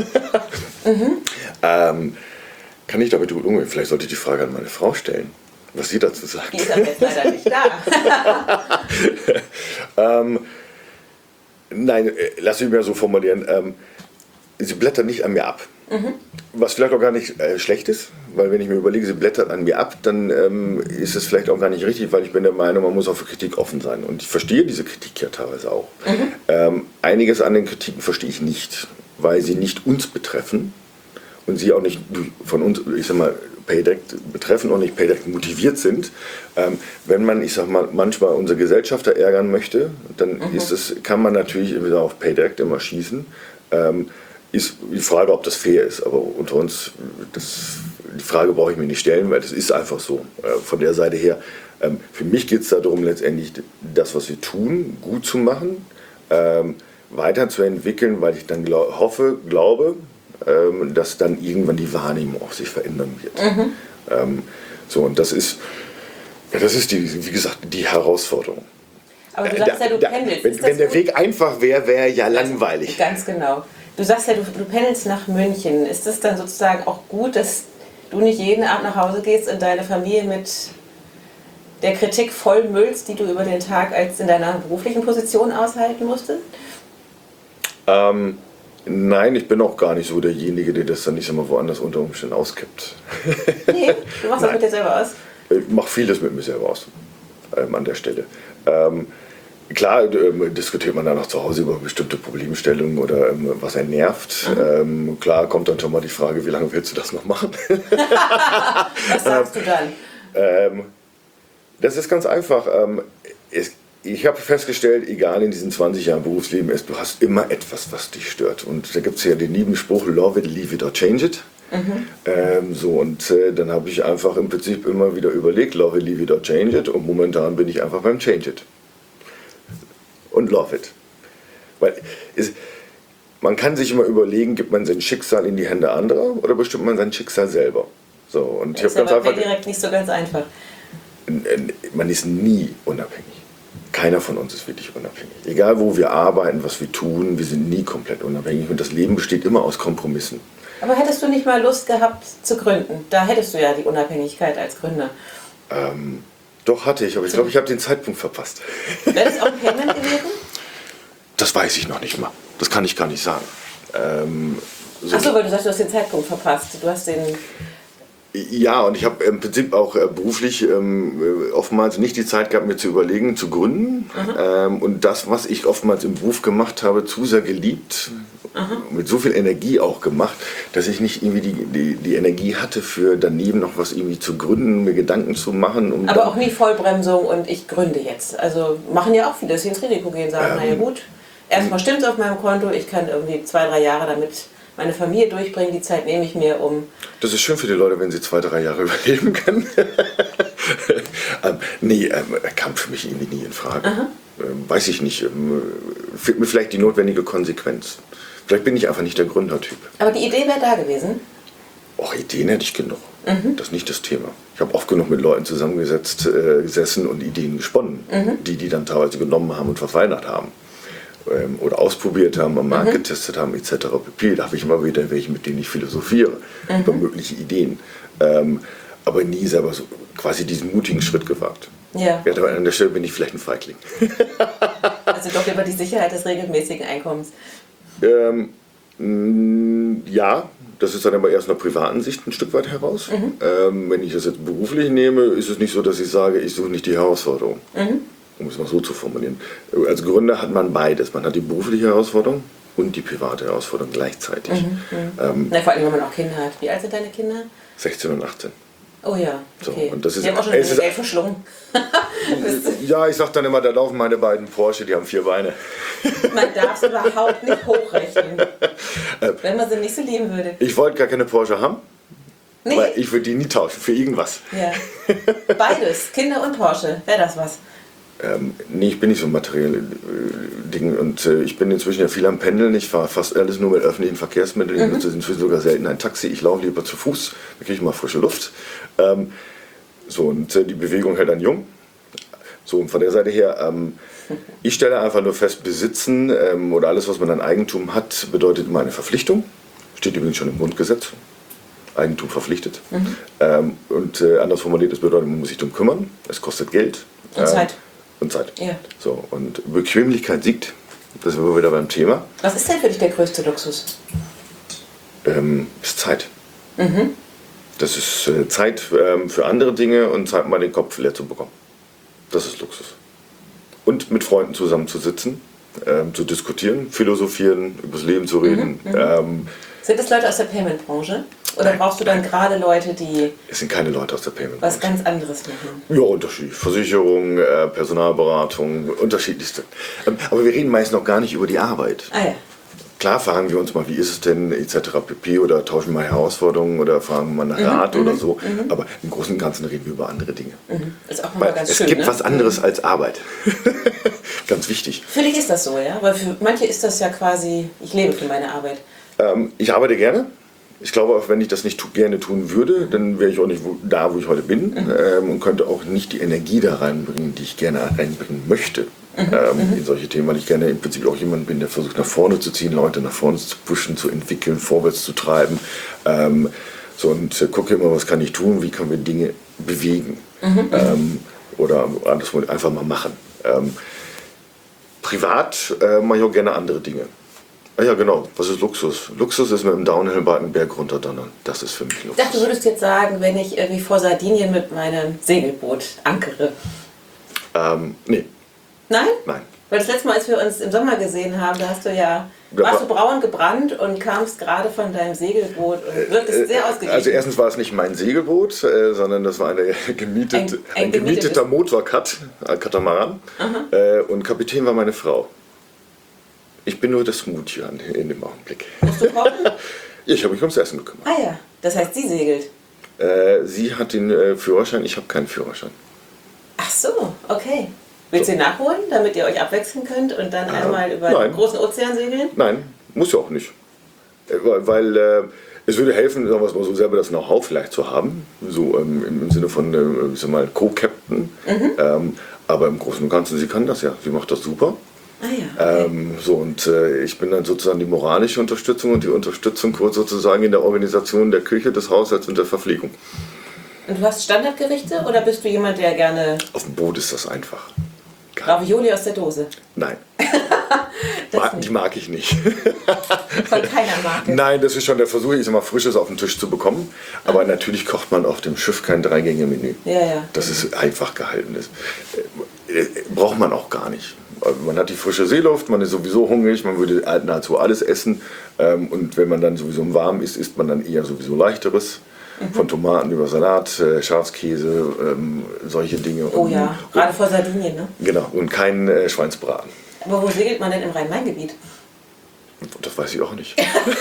Kann ich damit gut umgehen? Vielleicht sollte ich die Frage an meine Frau stellen, was sie dazu sagt. Die ist aber jetzt leider nicht da. Nein, lass mich mal so formulieren. Sie blättert nicht an mir ab. Was vielleicht auch gar nicht schlecht ist, weil wenn ich mir überlege, sie blättert an mir ab, dann ist es vielleicht auch gar nicht richtig, weil ich bin der Meinung, man muss auch für Kritik offen sein. Und ich verstehe diese Kritik ja teilweise auch. Einiges an den Kritiken verstehe ich nicht, weil sie nicht uns betreffen und sie auch nicht von uns, ich sag mal, PayDirect betreffen und nicht PayDirect motiviert sind. Wenn man, ich sag mal, manchmal unsere Gesellschafter ärgern möchte, dann kann man natürlich wieder auf PayDirect immer schießen. Ist die Frage, ob das fair ist, aber unter uns, die Frage brauche ich mir nicht stellen, weil das ist einfach so. Von der Seite her, für mich geht es darum, letztendlich das, was wir tun, gut zu machen, weiterzuentwickeln, weil ich dann glaube, dass dann irgendwann die Wahrnehmung auch sich verändern wird. Und das ist wie gesagt, die Herausforderung. Aber du sagst ja, du pendelst. Wenn der Weg einfach wäre, wäre ja langweilig. Ganz genau. Du sagst ja, du pendelst nach München. Ist es dann sozusagen auch gut, dass du nicht jeden Abend nach Hause gehst und deine Familie mit der Kritik vollmüllst, die du über den Tag als in deiner beruflichen Position aushalten musstest? Nein, ich bin auch gar nicht so derjenige, der das dann nicht immer woanders unter Umständen auskippt. Nee, du machst das mit dir selber aus? Ich mache vieles mit mir selber aus, an der Stelle. Klar diskutiert man dann auch zu Hause über bestimmte Problemstellungen oder was einen nervt. Klar kommt dann schon mal die Frage, wie lange willst du das noch machen? Was sagst du dann? Das ist ganz einfach. Ich habe festgestellt, egal in diesen 20 Jahren Berufsleben, du hast immer etwas, was dich stört. Und da gibt es ja den lieben Spruch, love it, leave it or change it. Dann habe ich einfach im Prinzip immer wieder überlegt, love it, leave it or change it. Und momentan bin ich einfach beim change it. Und love it. Weil man kann sich immer überlegen, gibt man sein Schicksal in die Hände anderer oder bestimmt man sein Schicksal selber? So, und das ist aber direkt nicht so ganz einfach. Man ist nie unabhängig. Keiner von uns ist wirklich unabhängig. Egal wo wir arbeiten, was wir tun, wir sind nie komplett unabhängig und das Leben besteht immer aus Kompromissen. Aber hättest du nicht mal Lust gehabt zu gründen? Da hättest du ja die Unabhängigkeit als Gründer. Doch, hatte ich, aber ich glaube, ich habe den Zeitpunkt verpasst. Wäre das auch ein Payment gewesen? Das weiß ich noch nicht mal. Das kann ich gar nicht sagen. Achso, weil du sagst, du hast den Zeitpunkt verpasst. Du hast den... Ja, und ich habe im Prinzip auch beruflich oftmals nicht die Zeit gehabt, mir zu überlegen, zu gründen. Und das, was ich oftmals im Beruf gemacht habe, zu sehr geliebt, mit so viel Energie auch gemacht, dass ich nicht irgendwie die Energie hatte, für daneben noch was irgendwie zu gründen, mir Gedanken zu machen. Aber auch nie Vollbremsung und ich gründe jetzt. Also machen ja auch viele, dass sie ins Risiko gehen, sagen, naja gut, erstmal stimmt es auf meinem Konto, ich kann irgendwie 2-3 Jahre damit meine Familie durchbringen, die Zeit nehme ich mir um. Das ist schön für die Leute, wenn sie 2-3 Jahre überleben können. Kam für mich irgendwie nie in Frage. Weiß ich nicht. Fehlt mir vielleicht die notwendige Konsequenz. Vielleicht bin ich einfach nicht der Gründertyp. Aber die Idee wäre da gewesen? Ideen hätte ich genug. Das ist nicht das Thema. Ich habe oft genug mit Leuten gesessen und Ideen gesponnen, die dann teilweise genommen haben und verfeinert haben. Oder ausprobiert haben, am Markt getestet haben, etc. pp. Da habe ich immer wieder welche, mit denen ich philosophiere, über mögliche Ideen. Aber nie selber so quasi diesen mutigen Schritt gewagt. Ja. An der Stelle bin ich vielleicht ein Feigling. Also doch über die Sicherheit des regelmäßigen Einkommens. Ja, das ist dann aber erst einer privaten Sicht ein Stück weit heraus. Wenn ich das jetzt beruflich nehme, ist es nicht so, dass ich sage, ich suche nicht die Herausforderung. Um es mal so zu formulieren. Als Gründer hat man beides. Man hat die berufliche Herausforderung und die private Herausforderung gleichzeitig. Vor allem, wenn man auch Kinder hat. Wie alt sind deine Kinder? 16 und 18. Oh ja, okay. So, und das ist, die haben auch schon Geld verschlungen. Ja, ich sag dann immer, da laufen meine beiden Porsche, die haben 4 Beine. Man darf es überhaupt nicht hochrechnen, wenn man sie nicht so lieben würde. Ich wollte gar keine Porsche haben. Nee. Weil ich würde die nie tauschen, für irgendwas. Ja. Beides, Kinder und Porsche, wäre das was? Nee, ich bin nicht so ein materielles Ding und ich bin inzwischen ja viel am Pendeln. Ich fahre fast alles nur mit öffentlichen Verkehrsmitteln. Ich nutze inzwischen sogar selten ein Taxi. Ich laufe lieber zu Fuß, da kriege ich mal frische Luft. Die Bewegung hält dann jung. So, und von der Seite her, ich stelle einfach nur fest, Besitzen oder alles, was man an Eigentum hat, bedeutet immer eine Verpflichtung. Steht übrigens schon im Grundgesetz. Eigentum verpflichtet. Anders formuliert, das bedeutet, man muss sich darum kümmern. Es kostet Geld. Und Zeit. Und Zeit. Ja. So, und Bequemlichkeit siegt. Da sind wir wieder beim Thema. Was ist denn für dich der größte Luxus? Ist Zeit. Das ist Zeit für andere Dinge und Zeit, mal den Kopf leer zu bekommen. Das ist Luxus. Und mit Freunden zusammenzusitzen, zu diskutieren, philosophieren, über das Leben zu reden. Sind das Leute aus der Payment-Branche? Oder brauchst du dann gerade Leute, die... Es sind keine Leute aus der Payment-Branche. Was ganz anderes machen? Ja, Unterschied. Versicherung, Personalberatung, unterschiedlichste. Aber wir reden meist noch gar nicht über die Arbeit. Ah ja. Klar fragen wir uns mal, wie ist es denn, etc. pp. Oder tauschen wir mal Herausforderungen oder fragen wir mal nach Rat oder so. Aber im Großen und Ganzen reden wir über andere Dinge. Ist auch mal ganz schön, es gibt was anderes als Arbeit. Ganz wichtig. Für dich ist das so, ja? Weil für manche ist das ja quasi, ich lebe für meine Arbeit. Ich arbeite gerne. Ich glaube, auch wenn ich das nicht gerne tun würde, dann wäre ich auch nicht da, wo ich heute bin und könnte auch nicht die Energie da reinbringen, die ich gerne reinbringen möchte in solche Themen, weil ich gerne im Prinzip auch jemand bin, der versucht nach vorne zu ziehen, Leute nach vorne zu pushen, zu entwickeln, vorwärts zu treiben. Und gucke immer, was kann ich tun, wie können wir Dinge bewegen oder anderswo einfach mal machen. Privat mache ich auch gerne andere Dinge. Ja, genau. Was ist Luxus? Luxus ist mit dem Downhill-Bike einen Berg runterdonnern. Das ist für mich Luxus. Ich dachte, du würdest jetzt sagen, wenn ich irgendwie vor Sardinien mit meinem Segelboot ankere. Nee. Nein? Nein. Weil das letzte Mal, als wir uns im Sommer gesehen haben, da hast du warst du braun gebrannt und kamst gerade von deinem Segelboot und wirktest sehr ausgeglichen. Also erstens war es nicht mein Segelboot, sondern das war ein gemieteter Motorkat, ein Katamaran. Und Kapitän war meine Frau. Ich bin nur das Smoothie in dem Augenblick. Musst du kochen? Ich habe mich ums Essen gekümmert. Ah ja, das heißt, sie segelt. Sie hat den Führerschein, ich habe keinen Führerschein. Ach so, okay. Willst du ihn nachholen, damit ihr euch abwechseln könnt und dann einmal über den großen Ozean segeln? Nein, muss ja auch nicht. Weil es würde helfen, sagen wir es mal so, selber das Know-how vielleicht zu haben. So im Sinne von, ich sag mal, Co-Captain. Aber im Großen und Ganzen, sie kann das ja. Sie macht das super. Ah ja, okay. Ich bin dann sozusagen die moralische Unterstützung und die Unterstützung sozusagen in der Organisation der Küche, des Haushalts und der Verpflegung. Und du hast Standardgerichte oder bist du jemand, der gerne... Auf dem Boot ist das einfach. Ravioli aus der Dose? Nein. Die mag ich nicht. Von keiner Marke? Nein, das ist schon der Versuch, ist immer Frisches auf den Tisch zu bekommen. Aber natürlich kocht man auf dem Schiff kein 3-Gänge-Menü. Ja. Das ist einfach gehalten. Das braucht man auch gar nicht. Man hat die frische Seeluft, man ist sowieso hungrig, man würde nahezu alles essen. Und wenn man dann sowieso im Warmen ist, isst man dann eher sowieso Leichteres. Von Tomaten über Salat, Schafskäse, solche Dinge. Oh ja, gerade vor Sardinien, ne? Genau, und kein Schweinsbraten. Aber wo segelt man denn im Rhein-Main-Gebiet? Das weiß ich auch nicht.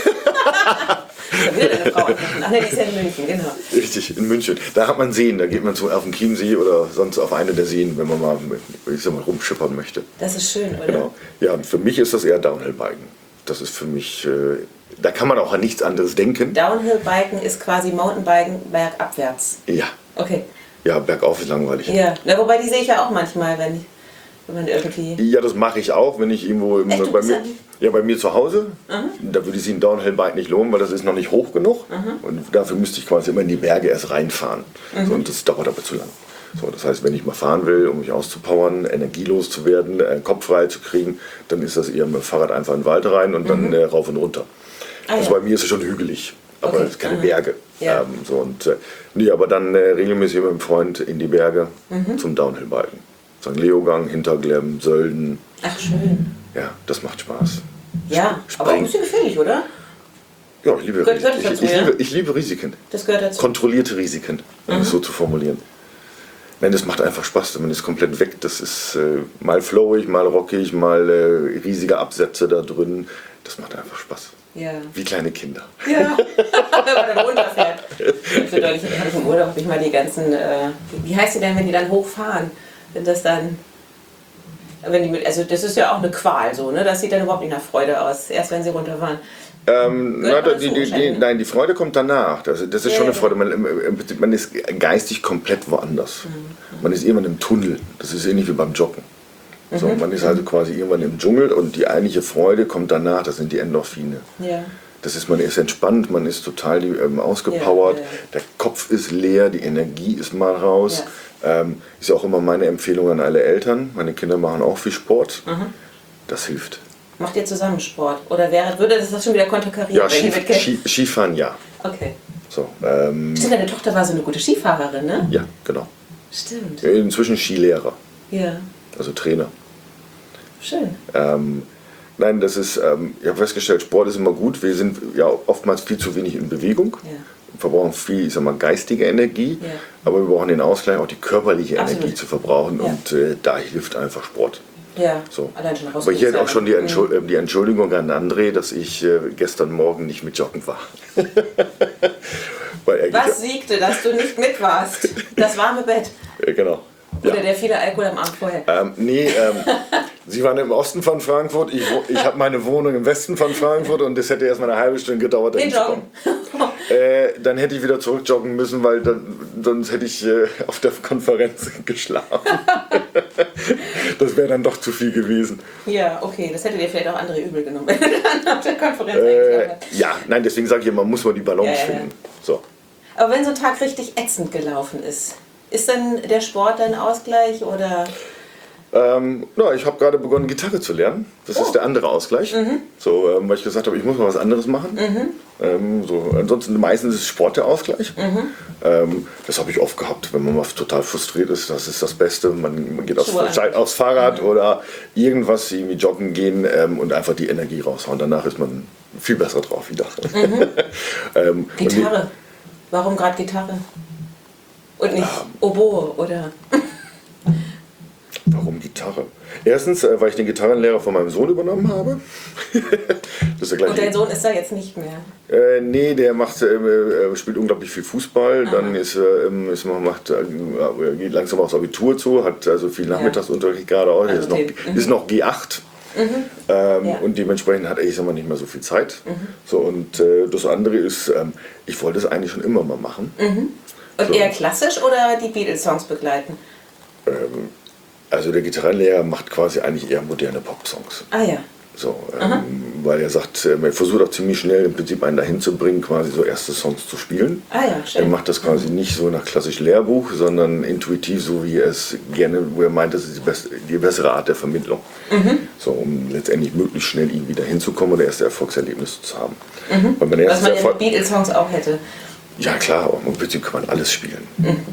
Da wird eine Frau. Ach ne, die ist ja in München, genau. Richtig, in München. Da hat man Seen, da geht man auf den Chiemsee oder sonst auf eine der Seen, wenn man mal, rumschippern möchte. Das ist schön, oder? Genau. Ja, und für mich ist das eher Downhill-Biken. Das ist für mich, da kann man auch an nichts anderes denken. Downhill-Biken ist quasi Mountainbiken bergabwärts. Ja. Okay. Ja, bergauf ist langweilig. Ja, na, wobei die sehe ich ja auch manchmal, wenn man irgendwie... Ja, das mache ich auch, wenn ich irgendwo bei mir zu Hause, da würde ich sie ein Downhill-Bike nicht lohnen, weil das ist noch nicht hoch genug. Und dafür müsste ich quasi immer in die Berge erst reinfahren. So, und das dauert aber zu lang. So, das heißt, wenn ich mal fahren will, um mich auszupowern, energielos zu werden, Kopf frei zu kriegen, dann ist das eher mit dem Fahrrad einfach in den Wald rein und dann rauf und runter. Also bei mir ist es schon hügelig, aber es ist keine Berge. Ja. Aber dann regelmäßig mit einem Freund in die Berge zum Downhill-Biken. St. Leogang, Hinterglemm, Sölden. Ach, schön. Ja, das macht Spaß. Ja, aber auch ein bisschen gefährlich, oder? Ja, ich liebe Gehört Risiken. dazu, Ich liebe Risiken. Das gehört dazu. Kontrollierte Risiken, um es so zu formulieren. Nein, das macht einfach Spaß, man ist komplett weg. Das ist mal flowig, mal rockig, mal riesige Absätze da drin. Das macht einfach Spaß. Ja. Wie kleine Kinder. Ja, wenn man dann runterfährt. Das bedeutet, ich habe im Urlaub ich mal die ganzen, wie heißt die denn, wenn die dann hochfahren? Wenn das dann, also das ist ja auch eine Qual so, ne? Das sieht dann überhaupt nicht nach Freude aus, erst wenn sie runterfahren. Nein, die Freude kommt danach. Das ist schon eine Freude. Man ist geistig komplett woanders. Man ist irgendwann im Tunnel. Das ist ähnlich wie beim Joggen. So, man ist also quasi irgendwann im Dschungel und die eigentliche Freude kommt danach. Das sind die Endorphine. Ja. Man ist entspannt, man ist total ausgepowert. Ja. Der Kopf ist leer, die Energie ist mal raus. Ja. Ist auch immer meine Empfehlung an alle Eltern. Meine Kinder machen auch viel Sport. Das hilft. Macht ihr zusammen Sport? Oder würde das schon wieder konterkarieren? Ja, Skifahren ja. Okay. So, Stimmt, deine Tochter war so eine gute Skifahrerin, ne? Ja, genau. Stimmt. Inzwischen Skilehrer. Ja. Also Trainer. Schön. Nein, das ist, ich habe festgestellt, Sport ist immer gut. Wir sind ja oftmals viel zu wenig in Bewegung. Ja. Wir verbrauchen viel, geistige Energie. Ja. Aber wir brauchen den Ausgleich, auch die körperliche Energie zu verbrauchen. Ja. Und da hilft einfach Sport. Ja, so. Aber hier hat auch schon die Entschuldigung an André, dass ich gestern Morgen nicht mit joggen war. Was siegte, dass du nicht mit warst? Das warme Bett. Genau. Oder der viele Alkohol am Abend vorher? Sie waren im Osten von Frankfurt, ich habe meine Wohnung im Westen von Frankfurt und das hätte erstmal eine halbe Stunde gedauert, dahin zu kommen. Dann hätte ich wieder zurückjoggen müssen, weil sonst hätte ich auf der Konferenz geschlafen. Das wäre dann doch zu viel gewesen. Ja, okay, das hätte dir vielleicht auch andere übel genommen, wenn du dann auf der Konferenz eingeschlafen hast. Ja, nein, deswegen sage ich immer, man muss mal die Balance finden. So. Aber wenn so ein Tag richtig ätzend gelaufen ist dann der Sport dein Ausgleich oder? Ich habe gerade begonnen, Gitarre zu lernen. Das ist der andere Ausgleich. So, weil ich gesagt habe, ich muss mal was anderes machen. Ansonsten meistens ist Sport der Ausgleich. Das habe ich oft gehabt, wenn man mal total frustriert ist. Das ist das Beste. Man geht aufs Fahrrad oder irgendwas, irgendwie joggen gehen und einfach die Energie raushauen. Danach ist man viel besser drauf wieder. Gitarre. Warum gerade Gitarre? Und nicht Oboe, oder? Warum Gitarre? Erstens, weil ich den Gitarrenlehrer von meinem Sohn übernommen habe. Das ist und dein Sohn ist da jetzt nicht mehr? Nee, der spielt unglaublich viel Fußball. Dann geht langsam aufs Abitur zu, hat also viel Nachmittagsunterricht gerade auch. Also ist noch G8. Und dementsprechend hat er nicht mehr so viel Zeit. So, und das andere ist, ich wollte es eigentlich schon immer mal machen. Und eher klassisch oder die Beatles-Songs begleiten? Also der Gitarrenlehrer macht quasi eigentlich eher moderne Pop-Songs. Ah ja. So, weil er sagt, er versucht auch ziemlich schnell im Prinzip einen dahin zu bringen, quasi so erste Songs zu spielen. Ah ja, schön. Er macht das quasi nicht so nach klassisch Lehrbuch, sondern intuitiv, so wie er es gerne, wo er meint, das ist die bessere Art der Vermittlung. So, um letztendlich möglichst schnell irgendwie dahin zu kommen oder erste Erfolgserlebnisse zu haben. Was man ja mit Beatles-Songs auch hätte. Ja klar, im Prinzip kann man alles spielen.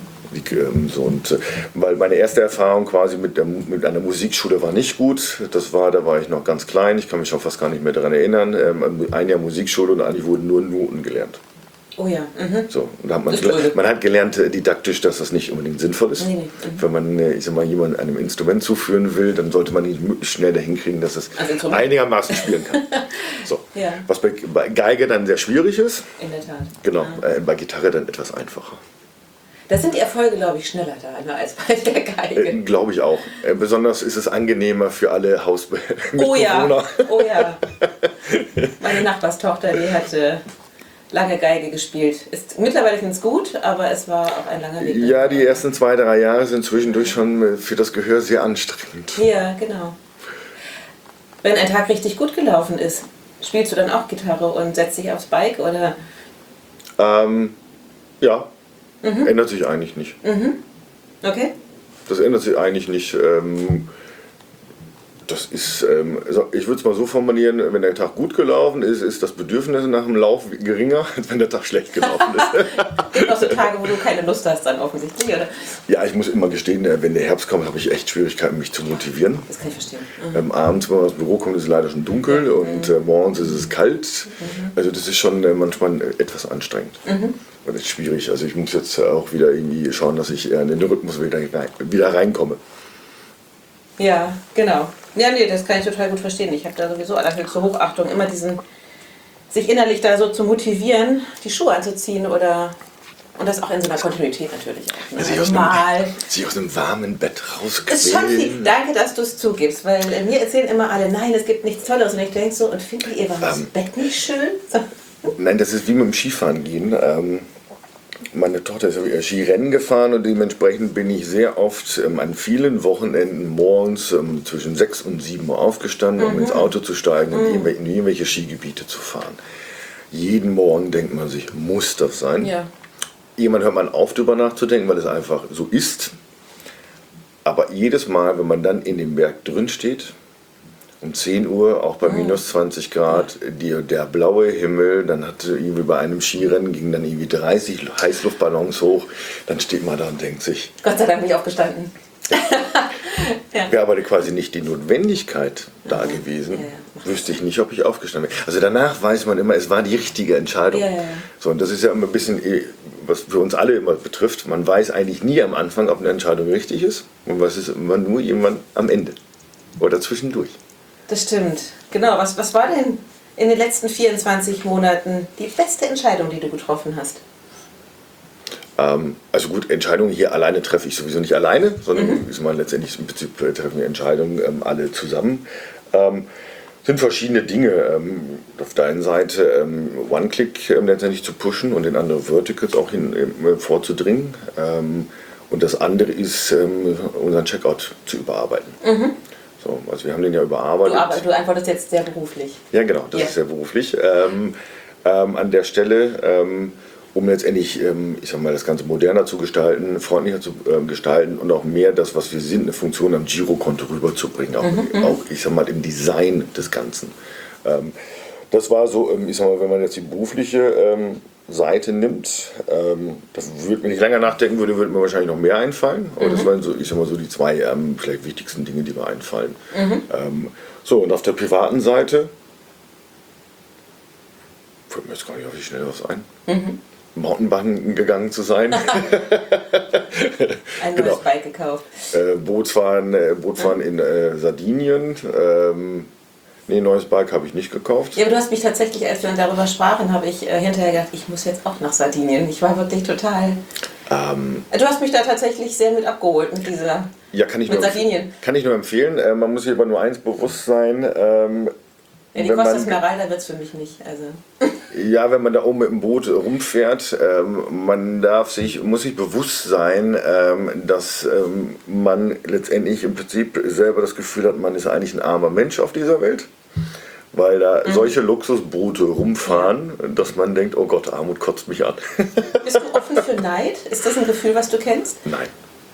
Weil meine erste Erfahrung quasi mit einer Musikschule war nicht gut. Da war ich noch ganz klein, ich kann mich schon fast gar nicht mehr daran erinnern. Ein Jahr Musikschule und eigentlich wurden nur Noten gelernt. Oh ja. So, und da hat man hat gelernt didaktisch, dass das nicht unbedingt sinnvoll ist. Nee. Wenn man jemandem einem Instrument zuführen will, dann sollte man ihn möglichst schnell dahin kriegen, dass es einigermaßen spielen kann. So. Ja. Was bei Geige dann sehr schwierig ist. In der Tat. Genau, bei Gitarre dann etwas einfacher. Da sind die Erfolge, glaube ich, schneller da als bei der Geige. Glaube ich auch. Besonders ist es angenehmer für alle Hausmitbewohner. Oh ja. Meine Nachbarstochter, die hat lange Geige gespielt. Mittlerweile finde ich es gut, aber es war auch ein langer Weg. Ja, die ersten 2-3 Jahre sind zwischendurch schon für das Gehör sehr anstrengend. Ja, genau. Wenn ein Tag richtig gut gelaufen ist, spielst du dann auch Gitarre und setzt dich aufs Bike, oder? Ja. Ändert sich eigentlich nicht. Okay. Das ändert sich eigentlich nicht. Das ist, ich würde es mal so formulieren, wenn der Tag gut gelaufen ist, ist das Bedürfnis nach dem Lauf geringer, als wenn der Tag schlecht gelaufen ist. Gibt auch so Tage, wo du keine Lust hast dann offensichtlich, oder? Ja, ich muss immer gestehen, wenn der Herbst kommt, habe ich echt Schwierigkeiten, mich zu motivieren. Das kann ich verstehen. Abends, wenn man ins Büro kommt, ist es leider schon dunkel und morgens ist es kalt. Also das ist schon manchmal etwas anstrengend. Das ist schwierig. Also ich muss jetzt auch wieder irgendwie schauen, dass ich in den Rhythmus wieder reinkomme. Ja, genau. Ja, nee, das kann ich total gut verstehen. Ich habe da sowieso allerhöchste Hochachtung, immer sich innerlich da so zu motivieren, die Schuhe anzuziehen und das auch in so einer Kontinuität natürlich auch. Ne? Sich aus einem warmen Bett rausquälen. Ist schon viel. Danke, dass du es zugibst, weil mir erzählen immer alle, nein, es gibt nichts Tolleres. Und ich denke so, und findet ihr warmes Bett nicht schön? So. Nein, das ist wie mit dem Skifahren gehen. Meine Tochter ist Skirennen gefahren und dementsprechend bin ich sehr oft an vielen Wochenenden morgens zwischen 6 und 7 Uhr aufgestanden, um ins Auto zu steigen und in irgendwelche Skigebiete zu fahren. Jeden Morgen denkt man sich, muss das sein? Ja. Irgendwann hört man auf, darüber nachzudenken, weil es einfach so ist. Aber jedes Mal, wenn man dann in dem Berg drin steht, um 10 Uhr, auch bei minus 20 Grad, der blaue Himmel, dann hatte irgendwie bei einem Skirennen gingen dann irgendwie 30 Heißluftballons hoch, dann steht man da und denkt sich... Gott sei Dank bin ich aufgestanden. Wäre aber quasi nicht die Notwendigkeit da gewesen, wüsste ich nicht, ob ich aufgestanden wäre. Also danach weiß man immer, es war die richtige Entscheidung. So, und das ist ja immer ein bisschen, was für uns alle immer betrifft, man weiß eigentlich nie am Anfang, ob eine Entscheidung richtig ist, und was ist immer nur irgendwann am Ende oder zwischendurch. Das stimmt. Genau. Was war denn in den letzten 24 Monaten die beste Entscheidung, die du getroffen hast? Also gut, Entscheidungen hier alleine treffe ich sowieso nicht alleine, sondern letztendlich im Prinzip treffen wir Entscheidungen alle zusammen. Sind verschiedene Dinge. Auf der einen Seite One-Click letztendlich zu pushen und in andere Verticals auch vorzudringen. Und das andere ist, unseren Checkout zu überarbeiten. So, also wir haben den ja überarbeitet. Du antwortest jetzt sehr beruflich. Ja, genau, das ist sehr beruflich. An der Stelle, um letztendlich, ich sag mal, das Ganze moderner zu gestalten, freundlicher zu gestalten und auch mehr das, was wir sind, eine Funktion am Girokonto rüberzubringen, auch ich sag mal, im Design des Ganzen. Das war so, ich sag mal, wenn man jetzt die berufliche Seite nimmt, das würde mir nicht länger nachdenken, würde mir wahrscheinlich noch mehr einfallen, aber das waren so, ich sag mal, so die 2 vielleicht wichtigsten Dinge, die mir einfallen. So, und auf der privaten Seite fällt mir jetzt gar nicht auf die Schnelle was ein. Mountainbiken gegangen zu sein. Ein neues Bike gekauft. Bootfahren in Sardinien. Nee, neues Bike habe ich nicht gekauft. Ja, aber du hast mich tatsächlich, als wir darüber sprachen, habe ich hinterher gedacht, ich muss jetzt auch nach Sardinien. Ich war wirklich total... du hast mich da tatsächlich sehr mit abgeholt mit dieser... Ja, Sardinien. Kann ich nur empfehlen. Man muss sich aber nur eins bewusst sein. Die Costa Smeralda wird es für mich nicht. Also. Ja, wenn man da oben mit dem Boot rumfährt, man muss sich bewusst sein, dass man letztendlich im Prinzip selber das Gefühl hat, man ist eigentlich ein armer Mensch auf dieser Welt. weil da solche Luxusboote rumfahren, dass man denkt, oh Gott, Armut kotzt mich an. Bist du offen für Neid? Ist das ein Gefühl, was du kennst? Nein.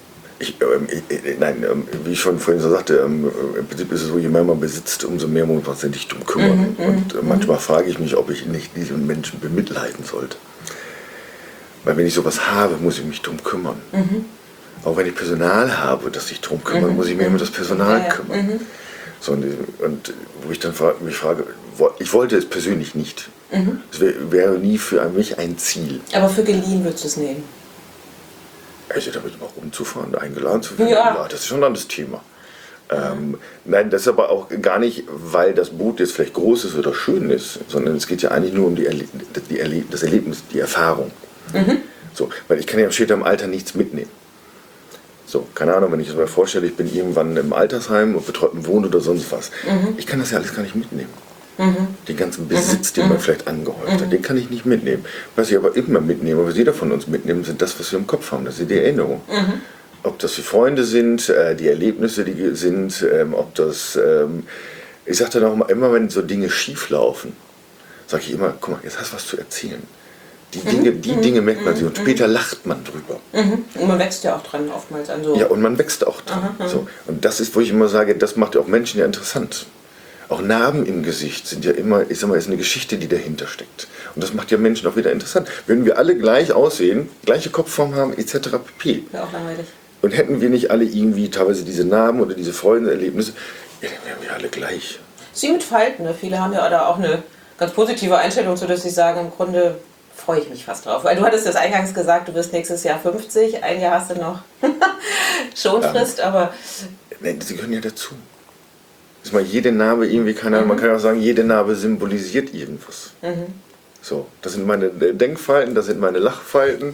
Wie ich schon vorhin so sagte, im Prinzip ist es so, je mehr man besitzt, umso mehr muss man sich nicht drum kümmern. Und manchmal frage ich mich, ob ich nicht diesen Menschen bemitleiden sollte. Weil wenn ich sowas habe, muss ich mich drum kümmern. Auch wenn ich Personal habe, das sich drum kümmert, muss ich mich um das Personal kümmern. So, und wo ich dann mich frage, ich wollte es persönlich nicht. Es wäre nie für mich ein Ziel. Aber für geliehen würdest du es nehmen? Also damit mal rumzufahren, eingeladen zu werden, ja, das ist schon ein anderes Thema. Nein, das ist aber auch gar nicht, weil das Boot jetzt vielleicht groß ist oder schön ist, sondern es geht ja eigentlich nur um das Erlebnis, die Erfahrung. So, weil ich kann ja später im Alter nichts mitnehmen. So, keine Ahnung, wenn ich es mir vorstelle, ich bin irgendwann im Altersheim und betreuten Wohnen oder sonst was. Ich kann das ja alles gar nicht mitnehmen. Den ganzen Besitz, den man vielleicht angehäuft hat, den kann ich nicht mitnehmen. Was ich aber immer mitnehme, was jeder von uns mitnimmt, sind das, was wir im Kopf haben. Das sind die Erinnerungen. Ob das die Freunde sind, die Erlebnisse, die sind, ob das, ich sage dann auch immer, wenn so Dinge schief laufen, sage ich immer, guck mal, jetzt hast du was zu erzählen. Die Dinge merkt man sich und später lacht man drüber. Und man wächst ja auch dran oftmals an so. Ja, und man wächst auch dran. So. Und das ist, wo ich immer sage, das macht ja auch Menschen ja interessant. Auch Narben im Gesicht sind ja immer, ich sag mal, ist eine Geschichte, die dahinter steckt. Und das macht ja Menschen auch wieder interessant. Wenn wir alle gleich aussehen, gleiche Kopfform haben, etc. pp. Ja, auch langweilig. Und hätten wir nicht alle irgendwie teilweise diese Narben oder diese Freudenerlebnisse, ja, dann wären wir alle gleich. Sie mit Falten, ne? Viele haben ja da auch eine ganz positive Einstellung, sodass sie sagen, im Grunde freue ich mich fast drauf. Weil du hattest das eingangs gesagt, du wirst nächstes Jahr 50, ein Jahr hast du noch Schonfrist, aber... Nein, sie gehören ja dazu. Ist mal jede Narbe irgendwie, keine Ahnung, man kann auch sagen, jede Narbe symbolisiert irgendwas. So, das sind meine Denkfalten, das sind meine Lachfalten,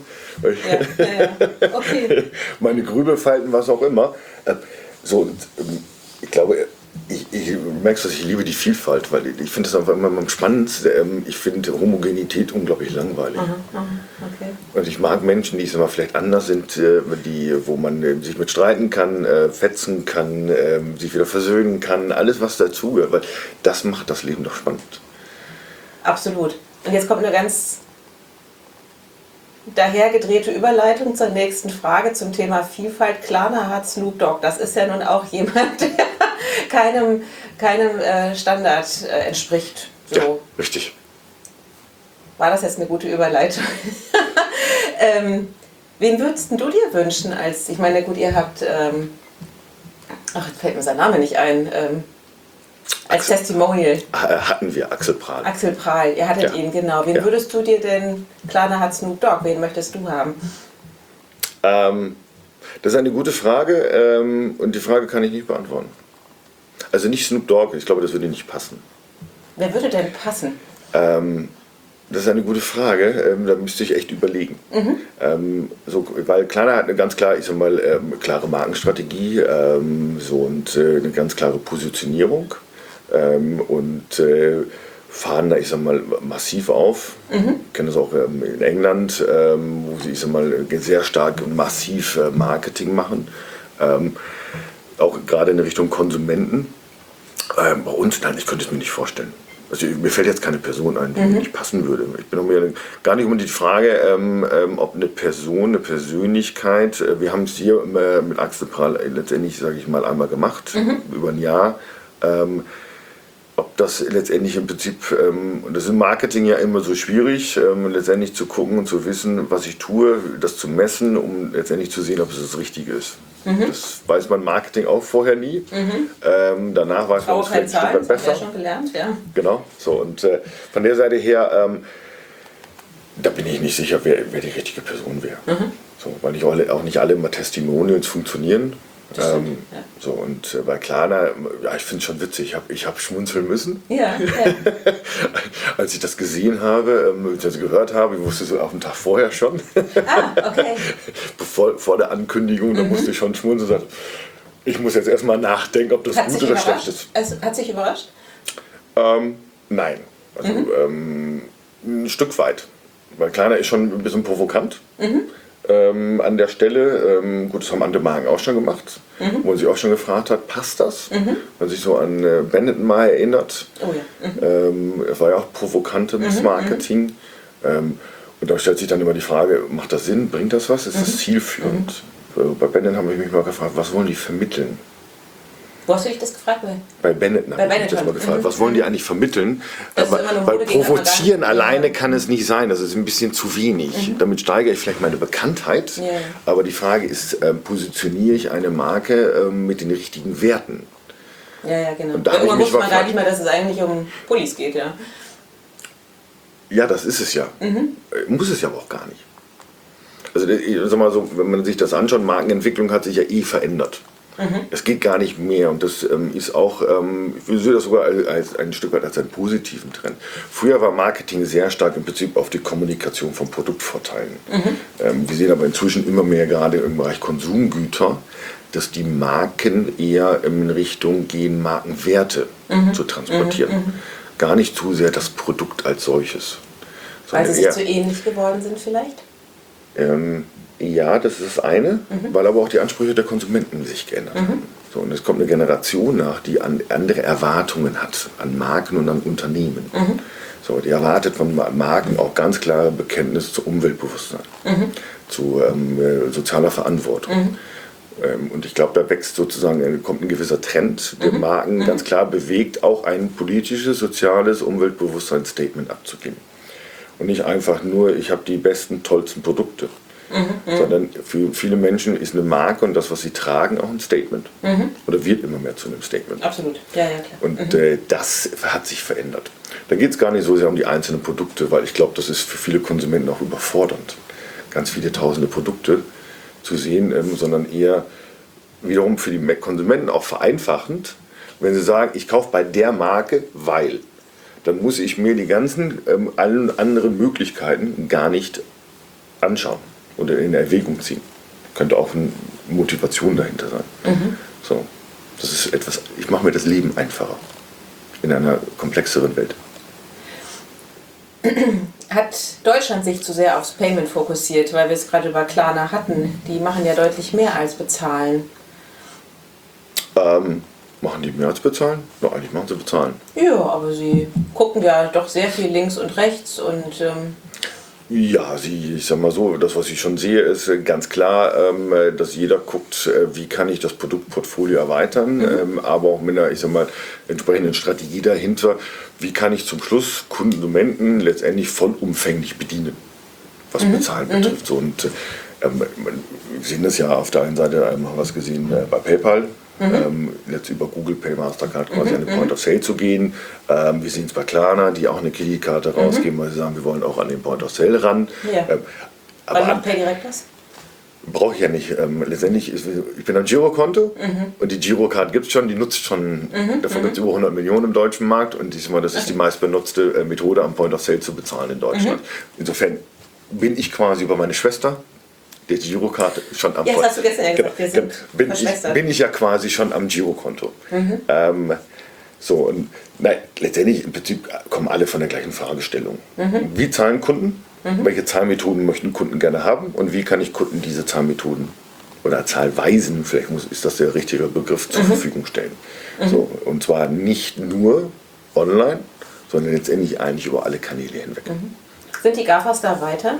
Okay. meine Grübelfalten, was auch immer. So, und ich glaube, ich merke, dass ich liebe die Vielfalt, weil ich finde das einfach immer am spannendsten. Ich finde Homogenität unglaublich langweilig. Okay. Und ich mag Menschen, die vielleicht anders sind, wo man sich mit streiten kann, fetzen kann, sich wieder versöhnen kann, alles was dazugehört, weil das macht das Leben doch spannend. Absolut. Und jetzt kommt eine ganz dahergedrehte Überleitung zur nächsten Frage zum Thema Vielfalt. Klarna hat Snoop Dogg. Das ist ja nun auch jemand, der keinem Standard entspricht. So. Ja, richtig. War das jetzt eine gute Überleitung? Wen würdest du dir wünschen als, ich meine, gut, ihr habt, jetzt fällt mir sein Name nicht ein, als Testimonial. Hatten wir Axel Prahl. Axel Prahl, ihr hattet ihn, genau. Wen würdest du dir denn, Klarna hat Snoop Dogg, wen möchtest du haben? Das ist eine gute Frage und die Frage kann ich nicht beantworten. Also nicht Snoop Dogg, ich glaube, das würde nicht passen. Wer würde denn passen? Das ist eine gute Frage, da müsste ich echt überlegen. Weil Klarna hat eine ganz klare, klare Markenstrategie und eine ganz klare Positionierung und fahren da, massiv auf. Ich kenne das auch in England, wo sie, sehr stark und massiv Marketing machen. Auch gerade in Richtung Konsumenten. Bei uns, nein, ich könnte es mir nicht vorstellen. Also mir fällt jetzt keine Person ein, die mir nicht passen würde. Ich bin mir gar nicht um die Frage, ob eine Person, eine Persönlichkeit, wir haben es hier mit Axel Prahl letztendlich, sage ich mal, einmal gemacht, über ein Jahr. Ob das letztendlich im Prinzip, und das ist im Marketing ja immer so schwierig, letztendlich zu gucken und zu wissen, was ich tue, das zu messen, um letztendlich zu sehen, ob es das Richtige ist. Das weiß man im Marketing auch vorher nie. Danach weiß man es vielleicht ein Stück weit besser. Das haben wir schon gelernt, ja. Genau, so und von der Seite her, da bin ich nicht sicher, wer die richtige Person wäre. So, weil auch nicht alle immer Testimonials funktionieren. So, und bei Klarna, ich finde es schon witzig, ich hab schmunzeln müssen. Ja. Als ich das gesehen habe, das gehört habe, ich wusste so auf den Tag vorher schon. Okay. Vor der Ankündigung, da musste ich schon schmunzeln und sagte, ich muss jetzt erstmal nachdenken, ob das gut oder schlecht ist. Hat sich überrascht? Nein, also ein Stück weit. Weil Klarna ist schon ein bisschen provokant. an der Stelle. Gut, das haben andere Marken auch schon gemacht, wo man sich auch schon gefragt hat, passt das? Man sich so an Benetton mal erinnert. Oh ja. Es war ja auch provokantes Marketing. Und da stellt sich dann immer die Frage, macht das Sinn, bringt das was, ist das zielführend? Bei Benetton habe ich mich mal gefragt, was wollen die vermitteln? Wo hast du dich das gefragt? Bei Benetton habe ich mich das mal gefragt. Was wollen die eigentlich vermitteln? Weil provozieren alleine kann es nicht sein. Das ist ein bisschen zu wenig. Damit steigere ich vielleicht meine Bekanntheit. Ja. Aber die Frage ist, positioniere ich eine Marke mit den richtigen Werten? Ja, genau. Und irgendwann wusste man gar nicht mehr, dass es eigentlich um Pullis geht, ja. Ja, das ist es ja. Muss es ja aber auch gar nicht. Also, sag mal so, wenn man sich das anschaut, Markenentwicklung hat sich ja verändert. Es geht gar nicht mehr und das ist auch, ich sehe das sogar als ein Stück weit als einen positiven Trend. Früher war Marketing sehr stark im Prinzip auf die Kommunikation von Produktvorteilen. Wir sehen aber inzwischen immer mehr, gerade im Bereich Konsumgüter, dass die Marken eher in Richtung gehen, Markenwerte zu transportieren. Gar nicht zu sehr das Produkt als solches. Weil sie sich zu ähnlich geworden sind vielleicht? Ja, das ist das eine, weil aber auch die Ansprüche der Konsumenten sich geändert haben. So, und es kommt eine Generation nach, die andere Erwartungen hat an Marken und an Unternehmen. So, die erwartet von Marken auch ganz klare Bekenntnis zu Umweltbewusstsein, zu sozialer Verantwortung. Und ich glaube, da wächst sozusagen, kommt ein gewisser Trend, der Marken ganz klar bewegt, auch ein politisches, soziales Umweltbewusstseinsstatement abzugeben. Und nicht einfach nur, ich habe die besten, tollsten Produkte. Sondern für viele Menschen ist eine Marke und das, was sie tragen, auch ein Statement. Oder wird immer mehr zu einem Statement. Absolut, ja, klar. Und das hat sich verändert. Da geht es gar nicht so sehr um die einzelnen Produkte, weil ich glaube, das ist für viele Konsumenten auch überfordernd, ganz viele tausende Produkte zu sehen, sondern eher wiederum für die Konsumenten auch vereinfachend, wenn sie sagen, ich kaufe bei der Marke, weil. Dann muss ich mir die ganzen allen anderen Möglichkeiten gar nicht anschauen oder in Erwägung ziehen. Könnte auch eine Motivation dahinter sein. So, das ist etwas, ich mache mir das Leben einfacher in einer komplexeren Welt. Hat Deutschland sich zu sehr aufs Payment fokussiert, weil wir es gerade über Klarna hatten? Die machen ja deutlich mehr als bezahlen. Machen die mehr als bezahlen? Na, eigentlich machen sie bezahlen. Ja, aber sie gucken ja doch sehr viel links und rechts und... Ja, ich sag mal so, das, was ich schon sehe, ist ganz klar, dass jeder guckt, wie kann ich das Produktportfolio erweitern, aber auch mit einer, ich sag mal, entsprechenden Strategie dahinter, wie kann ich zum Schluss Konsumenten letztendlich vollumfänglich bedienen, was Bezahlen betrifft. So, und wir sehen das ja auf der einen Seite, haben wir was gesehen bei PayPal. Jetzt über Google Pay, Mastercard quasi an den Point of Sale zu gehen. Wir sehen es bei Klarna, die auch eine Kreditkarte rausgeben, weil sie sagen, wir wollen auch an den Point of Sale ran. Ja. Aber macht Pay direkt das? Brauche ich ja nicht. Letztendlich, ich bin ein Girokonto und die Girocard gibt es schon, die nutzt schon, davon gibt es über 100 Millionen im deutschen Markt und das ist die meistbenutzte Methode, am Point of Sale zu bezahlen in Deutschland. Insofern bin ich quasi über meine Schwester, die Girokarte schon am Jetzt hast du gestern ja gesagt, wir sind bin ich ja quasi schon am Girokonto. So, und nein, letztendlich im Prinzip kommen alle von der gleichen Fragestellung. Wie zahlen Kunden? Welche Zahlmethoden möchten Kunden gerne haben? Und wie kann ich Kunden diese Zahlmethoden oder Zahlweisen, vielleicht ist das der richtige Begriff, zur Verfügung stellen? So, und zwar nicht nur online, sondern letztendlich eigentlich über alle Kanäle hinweg. Sind die GAFAs da weiter?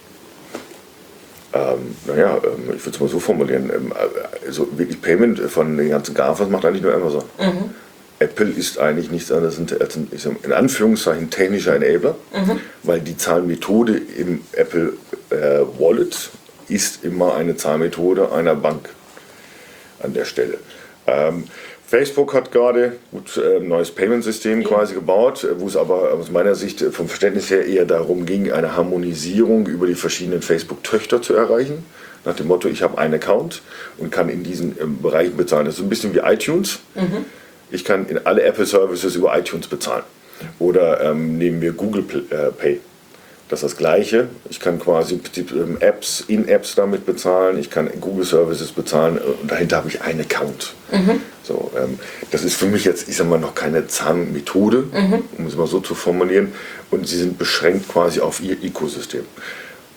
Ich würde es mal so formulieren, also wirklich Payment von den ganzen GAFAs macht eigentlich nur Amazon. Apple ist eigentlich nichts anderes als ein, in Anführungszeichen, technischer Enabler, weil die Zahlmethode im Apple Wallet ist immer eine Zahlmethode einer Bank an der Stelle. Facebook hat gerade ein neues Payment-System quasi gebaut, wo es aber aus meiner Sicht vom Verständnis her eher darum ging, eine Harmonisierung über die verschiedenen Facebook-Töchter zu erreichen. Nach dem Motto, ich habe einen Account und kann in diesen Bereichen bezahlen. Das ist ein bisschen wie iTunes. Ich kann in alle Apple-Services über iTunes bezahlen. Oder nehmen wir Google Pay. Das ist das Gleiche. Ich kann quasi In-Apps damit bezahlen, ich kann Google Services bezahlen und dahinter habe ich einen Account. So, das ist für mich jetzt, ich sag mal, noch keine Zahnmethode, um es mal so zu formulieren. Und sie sind beschränkt quasi auf ihr Ökosystem.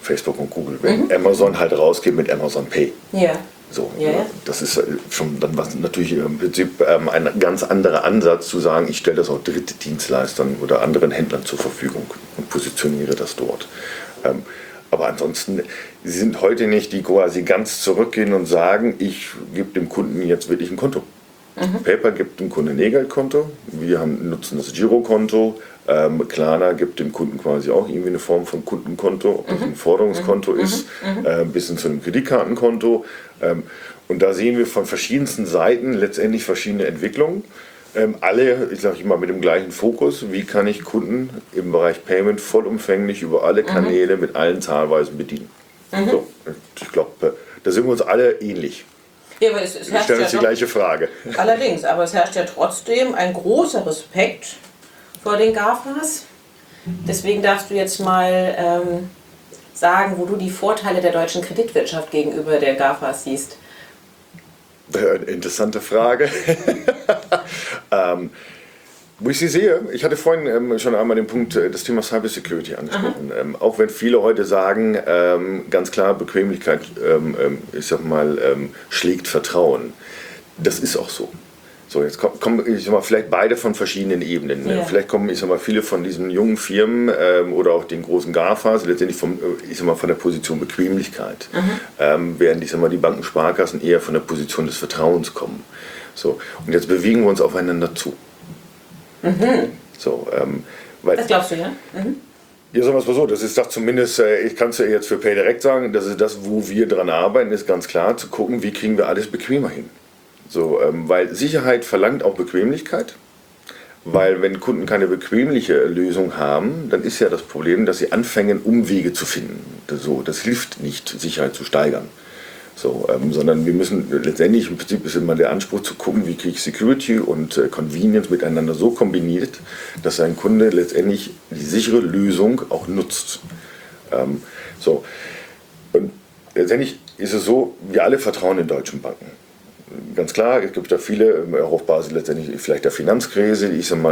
Facebook und Google, wenn Amazon halt rausgeht mit Amazon Pay. Ja. So, Ja. das ist schon dann was natürlich im Prinzip ein ganz anderer Ansatz zu sagen, ich stelle das auch Drittdienstleistern oder anderen Händlern zur Verfügung und positioniere das dort. Aber ansonsten, sie sind heute nicht, die quasi ganz zurückgehen und sagen, ich gebe dem Kunden jetzt wirklich ein Konto. PayPal gibt dem Kunden ein E-Geld-Konto, wir nutzen das Girokonto, Klarna gibt dem Kunden quasi auch irgendwie eine Form von Kundenkonto, ob das ein Forderungskonto ist, bis hin zu einem Kreditkartenkonto. Und da sehen wir von verschiedensten Seiten letztendlich verschiedene Entwicklungen. Alle, ich sage mal, mit dem gleichen Fokus, wie kann ich Kunden im Bereich Payment vollumfänglich über alle Kanäle mit allen Zahlweisen bedienen. So, ich glaube, da sind wir uns alle ähnlich. Ja, aber es Wir herrscht stellen uns die gleiche Frage. Allerdings, aber es herrscht ja trotzdem ein großer Respekt vor den GAFAs. Deswegen darfst du jetzt mal sagen, wo du die Vorteile der deutschen Kreditwirtschaft gegenüber der GAFAs siehst. Interessante Frage. Wo ich sie sehe, ich hatte vorhin schon einmal den Punkt, das Thema Cybersecurity angesprochen. Auch wenn viele heute sagen, ganz klar, Bequemlichkeit, ich sag mal, schlägt Vertrauen. Das ist auch so. So, jetzt kommen ich sag mal, vielleicht beide von verschiedenen Ebenen. Ja. Vielleicht kommen ich sag mal, viele von diesen jungen Firmen oder auch den großen GAFAs letztendlich ich sag mal, von der Position Bequemlichkeit, während ich sag mal, die Banken, Sparkassen eher von der Position des Vertrauens kommen. So, und jetzt bewegen wir uns aufeinander zu. So, weil, Das glaubst du, ja? ja, sagen wir es mal so, das ist doch zumindest, ich kann es ja jetzt für PayDirect sagen, das ist das, wo wir dran arbeiten, ist ganz klar zu gucken, wie kriegen wir alles bequemer hin. So, weil Sicherheit verlangt auch Bequemlichkeit, weil wenn Kunden keine bequemliche Lösung haben, dann ist ja das Problem, dass sie anfangen, Umwege zu finden. Das hilft nicht, Sicherheit zu steigern. So, sondern wir müssen letztendlich, im Prinzip ist immer der Anspruch zu gucken, wie kriege ich Security und Convenience miteinander so kombiniert, dass ein Kunde letztendlich die sichere Lösung auch nutzt. So. Und letztendlich ist es so, wir alle vertrauen in deutschen Banken. Ganz klar, es gibt da viele, auch auf Basis letztendlich vielleicht der Finanzkrise,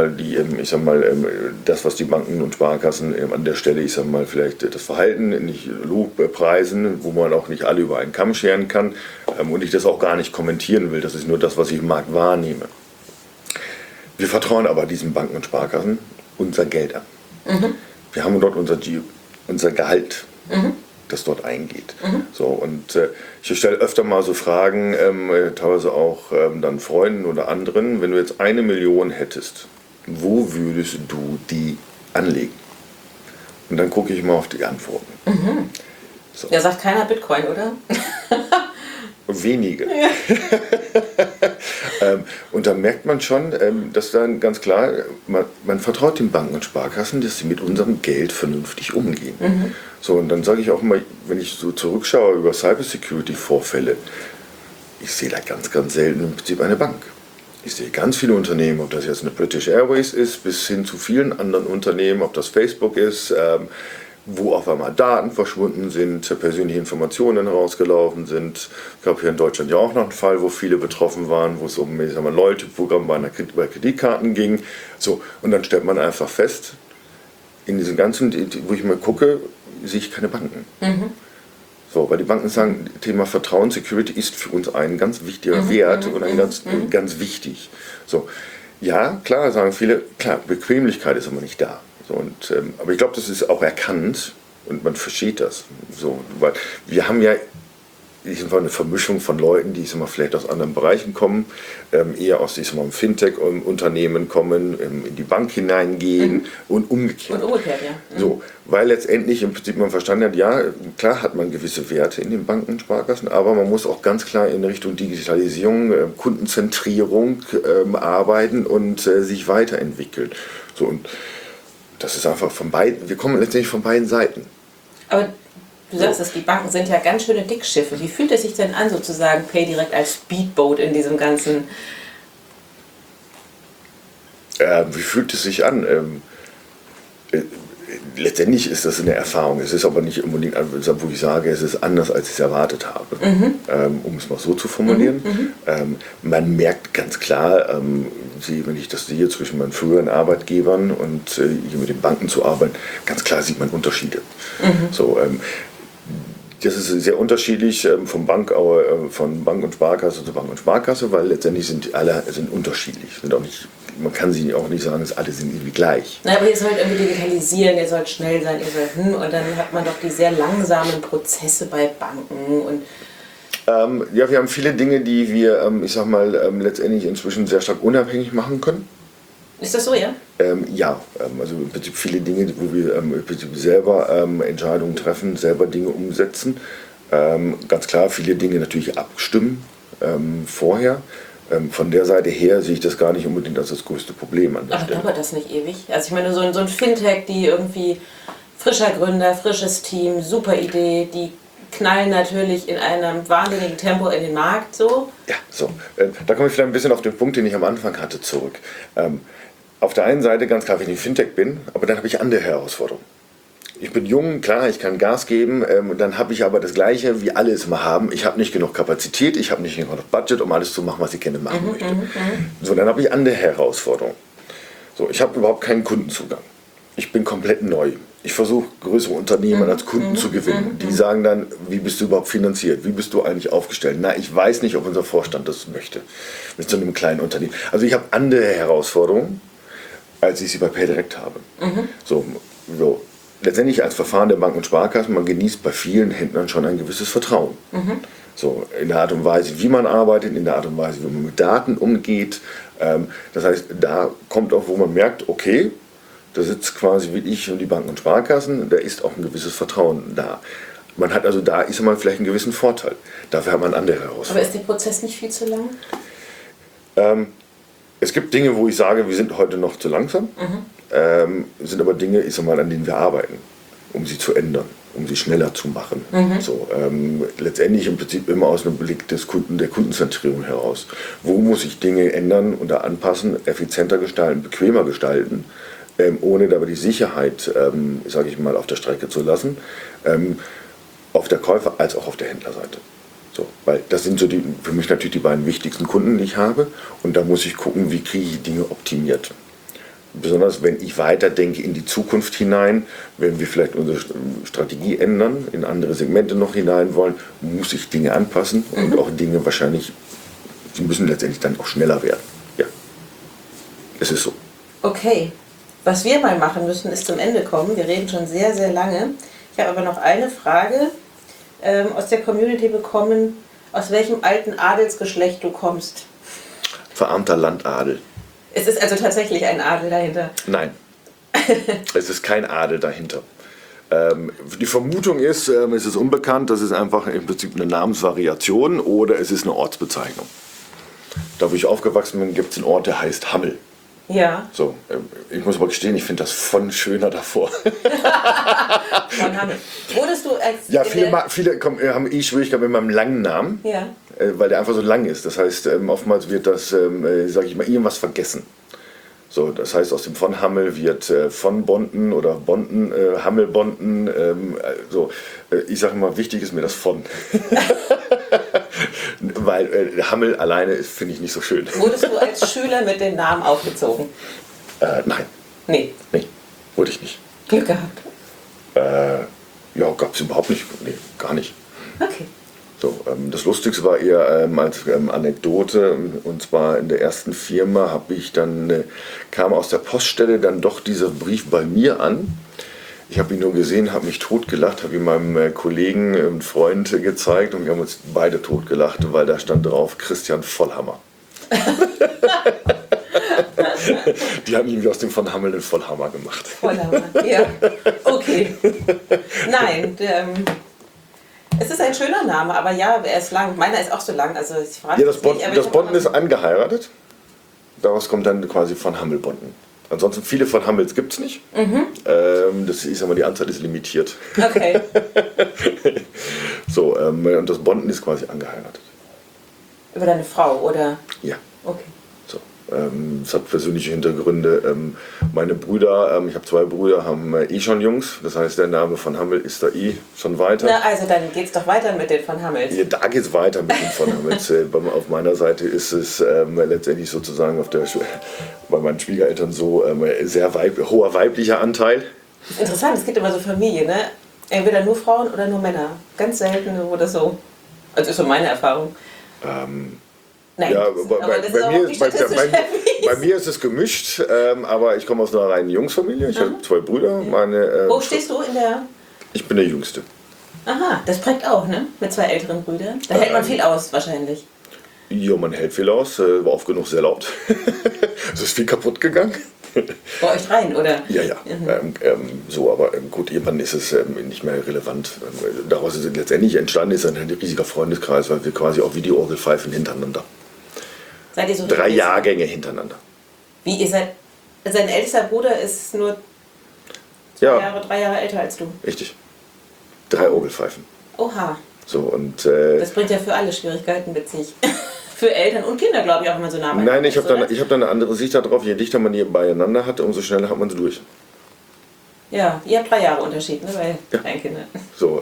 das, was die Banken und Sparkassen an der Stelle, ich sag mal, vielleicht das Verhalten nicht Lobpreisen, wo man auch nicht alle über einen Kamm scheren kann und ich das auch gar nicht kommentieren will, das ist nur das, was ich im Markt wahrnehme. Wir vertrauen aber diesen Banken und Sparkassen unser Geld an. Wir haben dort unser Gehalt. Das dort eingeht. So, und ich stelle öfter mal so Fragen, teilweise auch dann Freunden oder anderen, wenn du jetzt 1 Million hättest, wo würdest du die anlegen? Und dann gucke ich mal auf die Antworten. So. Da sagt keiner Bitcoin, oder? Wenige. Ja. Und da merkt man schon, dass dann ganz klar, man vertraut den Banken und Sparkassen, dass sie mit unserem Geld vernünftig umgehen. So, und dann sage ich auch mal, wenn ich so zurückschaue über Cybersecurity-Vorfälle, ich sehe da ganz, ganz selten im Prinzip eine Bank. Ich sehe ganz viele Unternehmen, ob das jetzt eine British Airways ist, bis hin zu vielen anderen Unternehmen, ob das Facebook ist, wo auf einmal Daten verschwunden sind, persönliche Informationen herausgelaufen sind. Es gab hier in Deutschland ja auch noch einen Fall, wo viele betroffen waren, wo es um Loyalty-Programm bei Kreditkarten ging. So, und dann stellt man einfach fest, in diesem ganzen, wo ich mal gucke, sehe ich keine Banken. So, weil die Banken sagen, Thema Vertrauen, Security ist für uns ein ganz wichtiger Wert und ganz wichtig. So, ja, klar, sagen viele, klar, Bequemlichkeit ist aber nicht da. So, und, aber ich glaube, das ist auch erkannt und man versteht das. So, weil wir haben ja eine Vermischung von Leuten, die vielleicht aus anderen Bereichen kommen, eher aus diesem Fintech-Unternehmen kommen, in die Bank hineingehen und umgekehrt. Und umgekehrt, ja. So, weil letztendlich im Prinzip man verstanden hat, ja, klar hat man gewisse Werte in den Banken und Sparkassen, aber man muss auch ganz klar in Richtung Digitalisierung, Kundenzentrierung arbeiten und sich weiterentwickeln. So, und das ist einfach von beiden, wir kommen letztendlich von beiden Seiten. Aber du sagst es, die Banken sind ja ganz schöne Dickschiffe. Wie fühlt es sich denn an, sozusagen PayDirect als Speedboat in diesem ganzen... Wie fühlt es sich an? Letztendlich ist das eine Erfahrung. Es ist aber nicht unbedingt, wo ich sage, es ist anders, als ich es erwartet habe. Um es mal so zu formulieren. Man merkt ganz klar, wenn ich das sehe zwischen meinen früheren Arbeitgebern und hier mit den Banken zu arbeiten, ganz klar sieht man Unterschiede. So, Das ist sehr unterschiedlich von Bank und Sparkasse zu Bank und Sparkasse, weil letztendlich sind alle unterschiedlich. Man kann sie auch nicht sagen, dass alle sind irgendwie gleich. Na, aber ihr sollt irgendwie digitalisieren, ihr sollt schnell sein, ihr sollt und dann hat man doch die sehr langsamen Prozesse bei Banken und ja, wir haben viele Dinge, die wir, letztendlich inzwischen sehr stark unabhängig machen können. Ist das so, ja? Ja, also im Prinzip viele Dinge, wo wir im Prinzip selber Entscheidungen treffen, selber Dinge umsetzen. Ganz klar, viele Dinge natürlich abstimmen vorher. Von der Seite her sehe ich das gar nicht unbedingt als das größte Problem an der Stelle. Aber dauert das nicht ewig? Also ich meine, so ein Fintech, die irgendwie frischer Gründer, frisches Team, super Idee, die knallen natürlich in einem wahnsinnigen Tempo in den Markt so. Ja, so. Da komme ich vielleicht ein bisschen auf den Punkt, den ich am Anfang hatte, zurück. Auf der einen Seite ganz klar, wenn ich Fintech bin, aber dann habe ich andere Herausforderungen. Ich bin jung, klar, ich kann Gas geben, dann habe ich aber das Gleiche, wie alle es immer haben. Ich habe nicht genug Kapazität, ich habe nicht genug Budget, um alles zu machen, was ich gerne machen möchte. So, dann habe ich andere Herausforderungen. So, ich habe überhaupt keinen Kundenzugang. Ich bin komplett neu. Ich versuche, größere Unternehmen als Kunden zu gewinnen. Die sagen dann, wie bist du überhaupt finanziert? Wie bist du eigentlich aufgestellt? Na, ich weiß nicht, ob unser Vorstand das möchte. Mit so einem kleinen Unternehmen. Also ich habe andere Herausforderungen, als ich sie bei PayDirect habe. So. Letztendlich als Verfahren der Banken und Sparkassen, man genießt bei vielen Händlern schon ein gewisses Vertrauen. So, in der Art und Weise, wie man arbeitet, in der Art und Weise, wie man mit Daten umgeht. Das heißt, da kommt auch, wo man merkt, okay, da sitzt quasi wie ich und die Banken und Sparkassen, da ist auch ein gewisses Vertrauen da. Man hat also da ist man vielleicht einen gewissen Vorteil. Dafür hat man andere Herausforderungen. Aber ist der Prozess nicht viel zu lang? Es gibt Dinge, wo ich sage, wir sind heute noch zu langsam. Sind aber Dinge, an denen wir arbeiten, um sie zu ändern, um sie schneller zu machen. So, letztendlich im Prinzip immer aus einem Blick der Kundenzentrierung heraus. Wo muss ich Dinge ändern oder anpassen, effizienter gestalten, bequemer gestalten, ohne dabei die Sicherheit, auf der Strecke zu lassen, auf der Käufer- als auch auf der Händlerseite. So, weil das sind so für mich natürlich die beiden wichtigsten Kunden, die ich habe. Und da muss ich gucken, wie kriege ich Dinge optimiert. Besonders wenn ich weiterdenke in die Zukunft hinein, wenn wir vielleicht unsere Strategie ändern, in andere Segmente noch hinein wollen, muss ich Dinge anpassen und auch Dinge wahrscheinlich, die müssen letztendlich dann auch schneller werden. Ja, es ist so. Okay, was wir mal machen müssen, ist zum Ende kommen. Wir reden schon sehr, sehr lange. Ich habe aber noch eine Frage aus der Community bekommen, aus welchem alten Adelsgeschlecht du kommst. Verarmter Landadel. Es ist also tatsächlich ein Adel dahinter? Nein, es ist kein Adel dahinter. Die Vermutung ist, es ist unbekannt, das ist einfach im Prinzip eine Namensvariation oder es ist eine Ortsbezeichnung. Da, wo ich aufgewachsen bin, gibt es einen Ort, der heißt Hammel. Ja. So, ich muss aber gestehen, ich finde das von schöner davor. Von Hammel. Wurdest du als... Ja, viele haben Schwierigkeiten mit meinem langen Namen, ja, weil der einfach so lang ist. Das heißt, oftmals wird das, irgendwas vergessen. So, das heißt, aus dem von Hammel wird von Bonten oder Bonten, Hammel-Bonten. Ich sage immer, wichtig ist mir das von. Weil Hammel alleine finde ich nicht so schön. Wurdest du als Schüler mit dem Namen aufgezogen? Nein. Nee. Nee, wurde ich nicht. Glück gehabt. Ja, gab es überhaupt nicht. Nee, gar nicht. Okay. So, das Lustigste war eher als Anekdote, und zwar in der ersten Firma kam aus der Poststelle dann doch dieser Brief bei mir an. Ich habe ihn nur gesehen, habe mich totgelacht, habe ihn meinem Kollegen und Freund gezeigt und wir haben uns beide totgelacht, weil da stand drauf Christian Vollhammer. Die haben irgendwie aus dem von Hammel den Vollhammer gemacht. Vollhammer, ja. Okay. Nein, es ist ein schöner Name, aber ja, er ist lang. Meiner ist auch so lang. Also ich frage ja, das Bonten ist angeheiratet. Daraus kommt dann quasi von Hammel-Bonten. Ansonsten viele von Hammels gibt es nicht. Die Anzahl ist limitiert. Okay. So, und das Bonten ist quasi angeheiratet. Über deine Frau, oder? Ja. Okay. So, es hat persönliche Hintergründe. Meine Brüder, ich habe 2 Brüder, haben schon Jungs. Das heißt, der Name von Hammel ist da schon weiter. Na, also dann geht's doch weiter mit den von Hammels. Ja, da geht es weiter mit den von Hammels. Auf meiner Seite ist es letztendlich sozusagen bei meinen Schwiegereltern so sehr hoher weiblicher Anteil. Das ist interessant, es gibt immer so Familien, ne? Entweder nur Frauen oder nur Männer. Ganz selten oder so. Also ist so meine Erfahrung. Nein, Ja, aber das ist auch nicht statistisch bei mir ist es gemischt, aber ich komme aus einer reinen Jungsfamilie. Ich habe 2 Brüder. Wo stehst du in der... Ich bin der Jüngste. Aha, das prägt auch, ne? Mit 2 älteren Brüdern. Da hält man viel aus, wahrscheinlich. Ja, man hält viel aus, war oft genug sehr laut. Es ist viel kaputt gegangen. Bei euch rein, oder? Ja. So, aber gut, irgendwann ist es nicht mehr relevant. Daraus ist letztendlich entstanden ist ein riesiger Freundeskreis, weil wir quasi auch wie die Orgelpfeifen hintereinander. Seid ihr so 3 Jahrgänge hintereinander. Wie, ihr seid... Sein ältester Bruder ist nur 3 Jahre älter als du. Richtig. 3 Orgelpfeifen. Oha. So, und, das bringt ja für alle Schwierigkeiten mit sich. Für Eltern und Kinder, glaube ich, auch, wenn man so nah Nein, ich habe ist, da eine andere Sicht darauf. Je dichter man die beieinander hat, umso schneller hat man sie durch. Ja, ihr habt 3 Jahre Unterschied, ne, bei kleinen Kindern. So,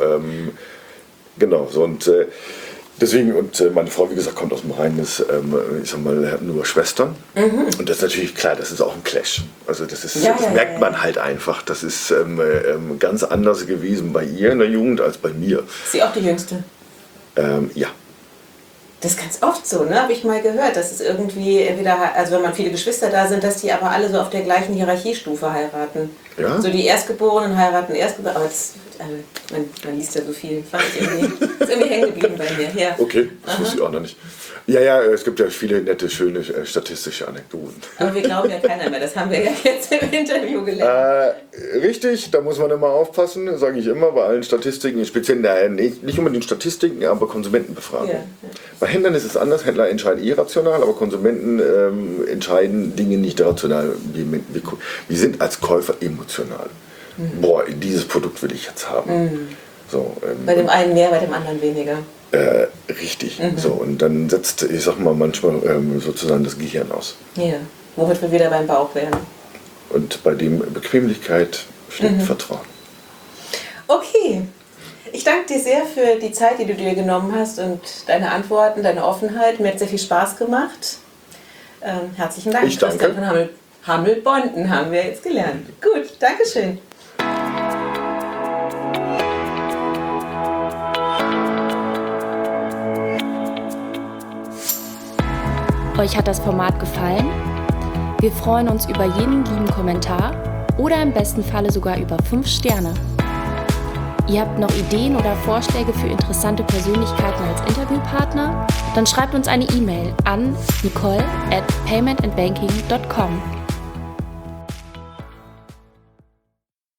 genau. So, und deswegen, meine Frau, wie gesagt, kommt aus dem Rhein, ist, ich sag mal, hat nur Schwestern. Und das ist natürlich klar, das ist auch ein Clash. Also das merkt man halt einfach. Das ist ganz anders gewesen bei ihr in der Jugend als bei mir. Ist sie auch die Jüngste? Ja. Das ist ganz oft so, ne? Habe ich mal gehört, dass es irgendwie entweder, also wenn man viele Geschwister da sind, dass die aber alle so auf der gleichen Hierarchiestufe heiraten. Ja? So die Erstgeborenen heiraten Erstgeborenen, aber das, man liest ja so viel. Ist irgendwie hängen geblieben bei mir. Ja. Okay, das wusste ich auch noch nicht. Ja, es gibt ja viele nette, schöne statistische Anekdoten. Aber wir glauben ja keiner mehr, das haben wir ja jetzt im Interview gelernt. Richtig, da muss man immer aufpassen, sage ich immer, bei allen Statistiken, speziell nicht unbedingt Statistiken, aber Konsumentenbefragungen. Ja. Bei Händlern ist es anders, Händler entscheiden irrational, aber Konsumenten entscheiden Dinge nicht rational. Wir sind als Käufer emotional. Boah, dieses Produkt will ich jetzt haben. So, bei dem einen mehr, bei dem anderen weniger. Richtig. So, und dann setzt, ich sag mal, manchmal sozusagen das Gehirn aus. Ja, womit wir wieder beim Bauch wären. Und bei dem Bequemlichkeit steht Vertrauen. Okay. Ich danke dir sehr für die Zeit, die du dir genommen hast und deine Antworten, deine Offenheit. Mir hat sehr viel Spaß gemacht. Herzlichen Dank. Ich danke. Christian von Hammel-Bonten haben wir jetzt gelernt. Gut, Dankeschön. Euch hat das Format gefallen? Wir freuen uns über jeden lieben Kommentar oder im besten Falle sogar über 5 Sterne. Ihr habt noch Ideen oder Vorschläge für interessante Persönlichkeiten als Interviewpartner? Dann schreibt uns eine E-Mail an nicole@paymentandbanking.com.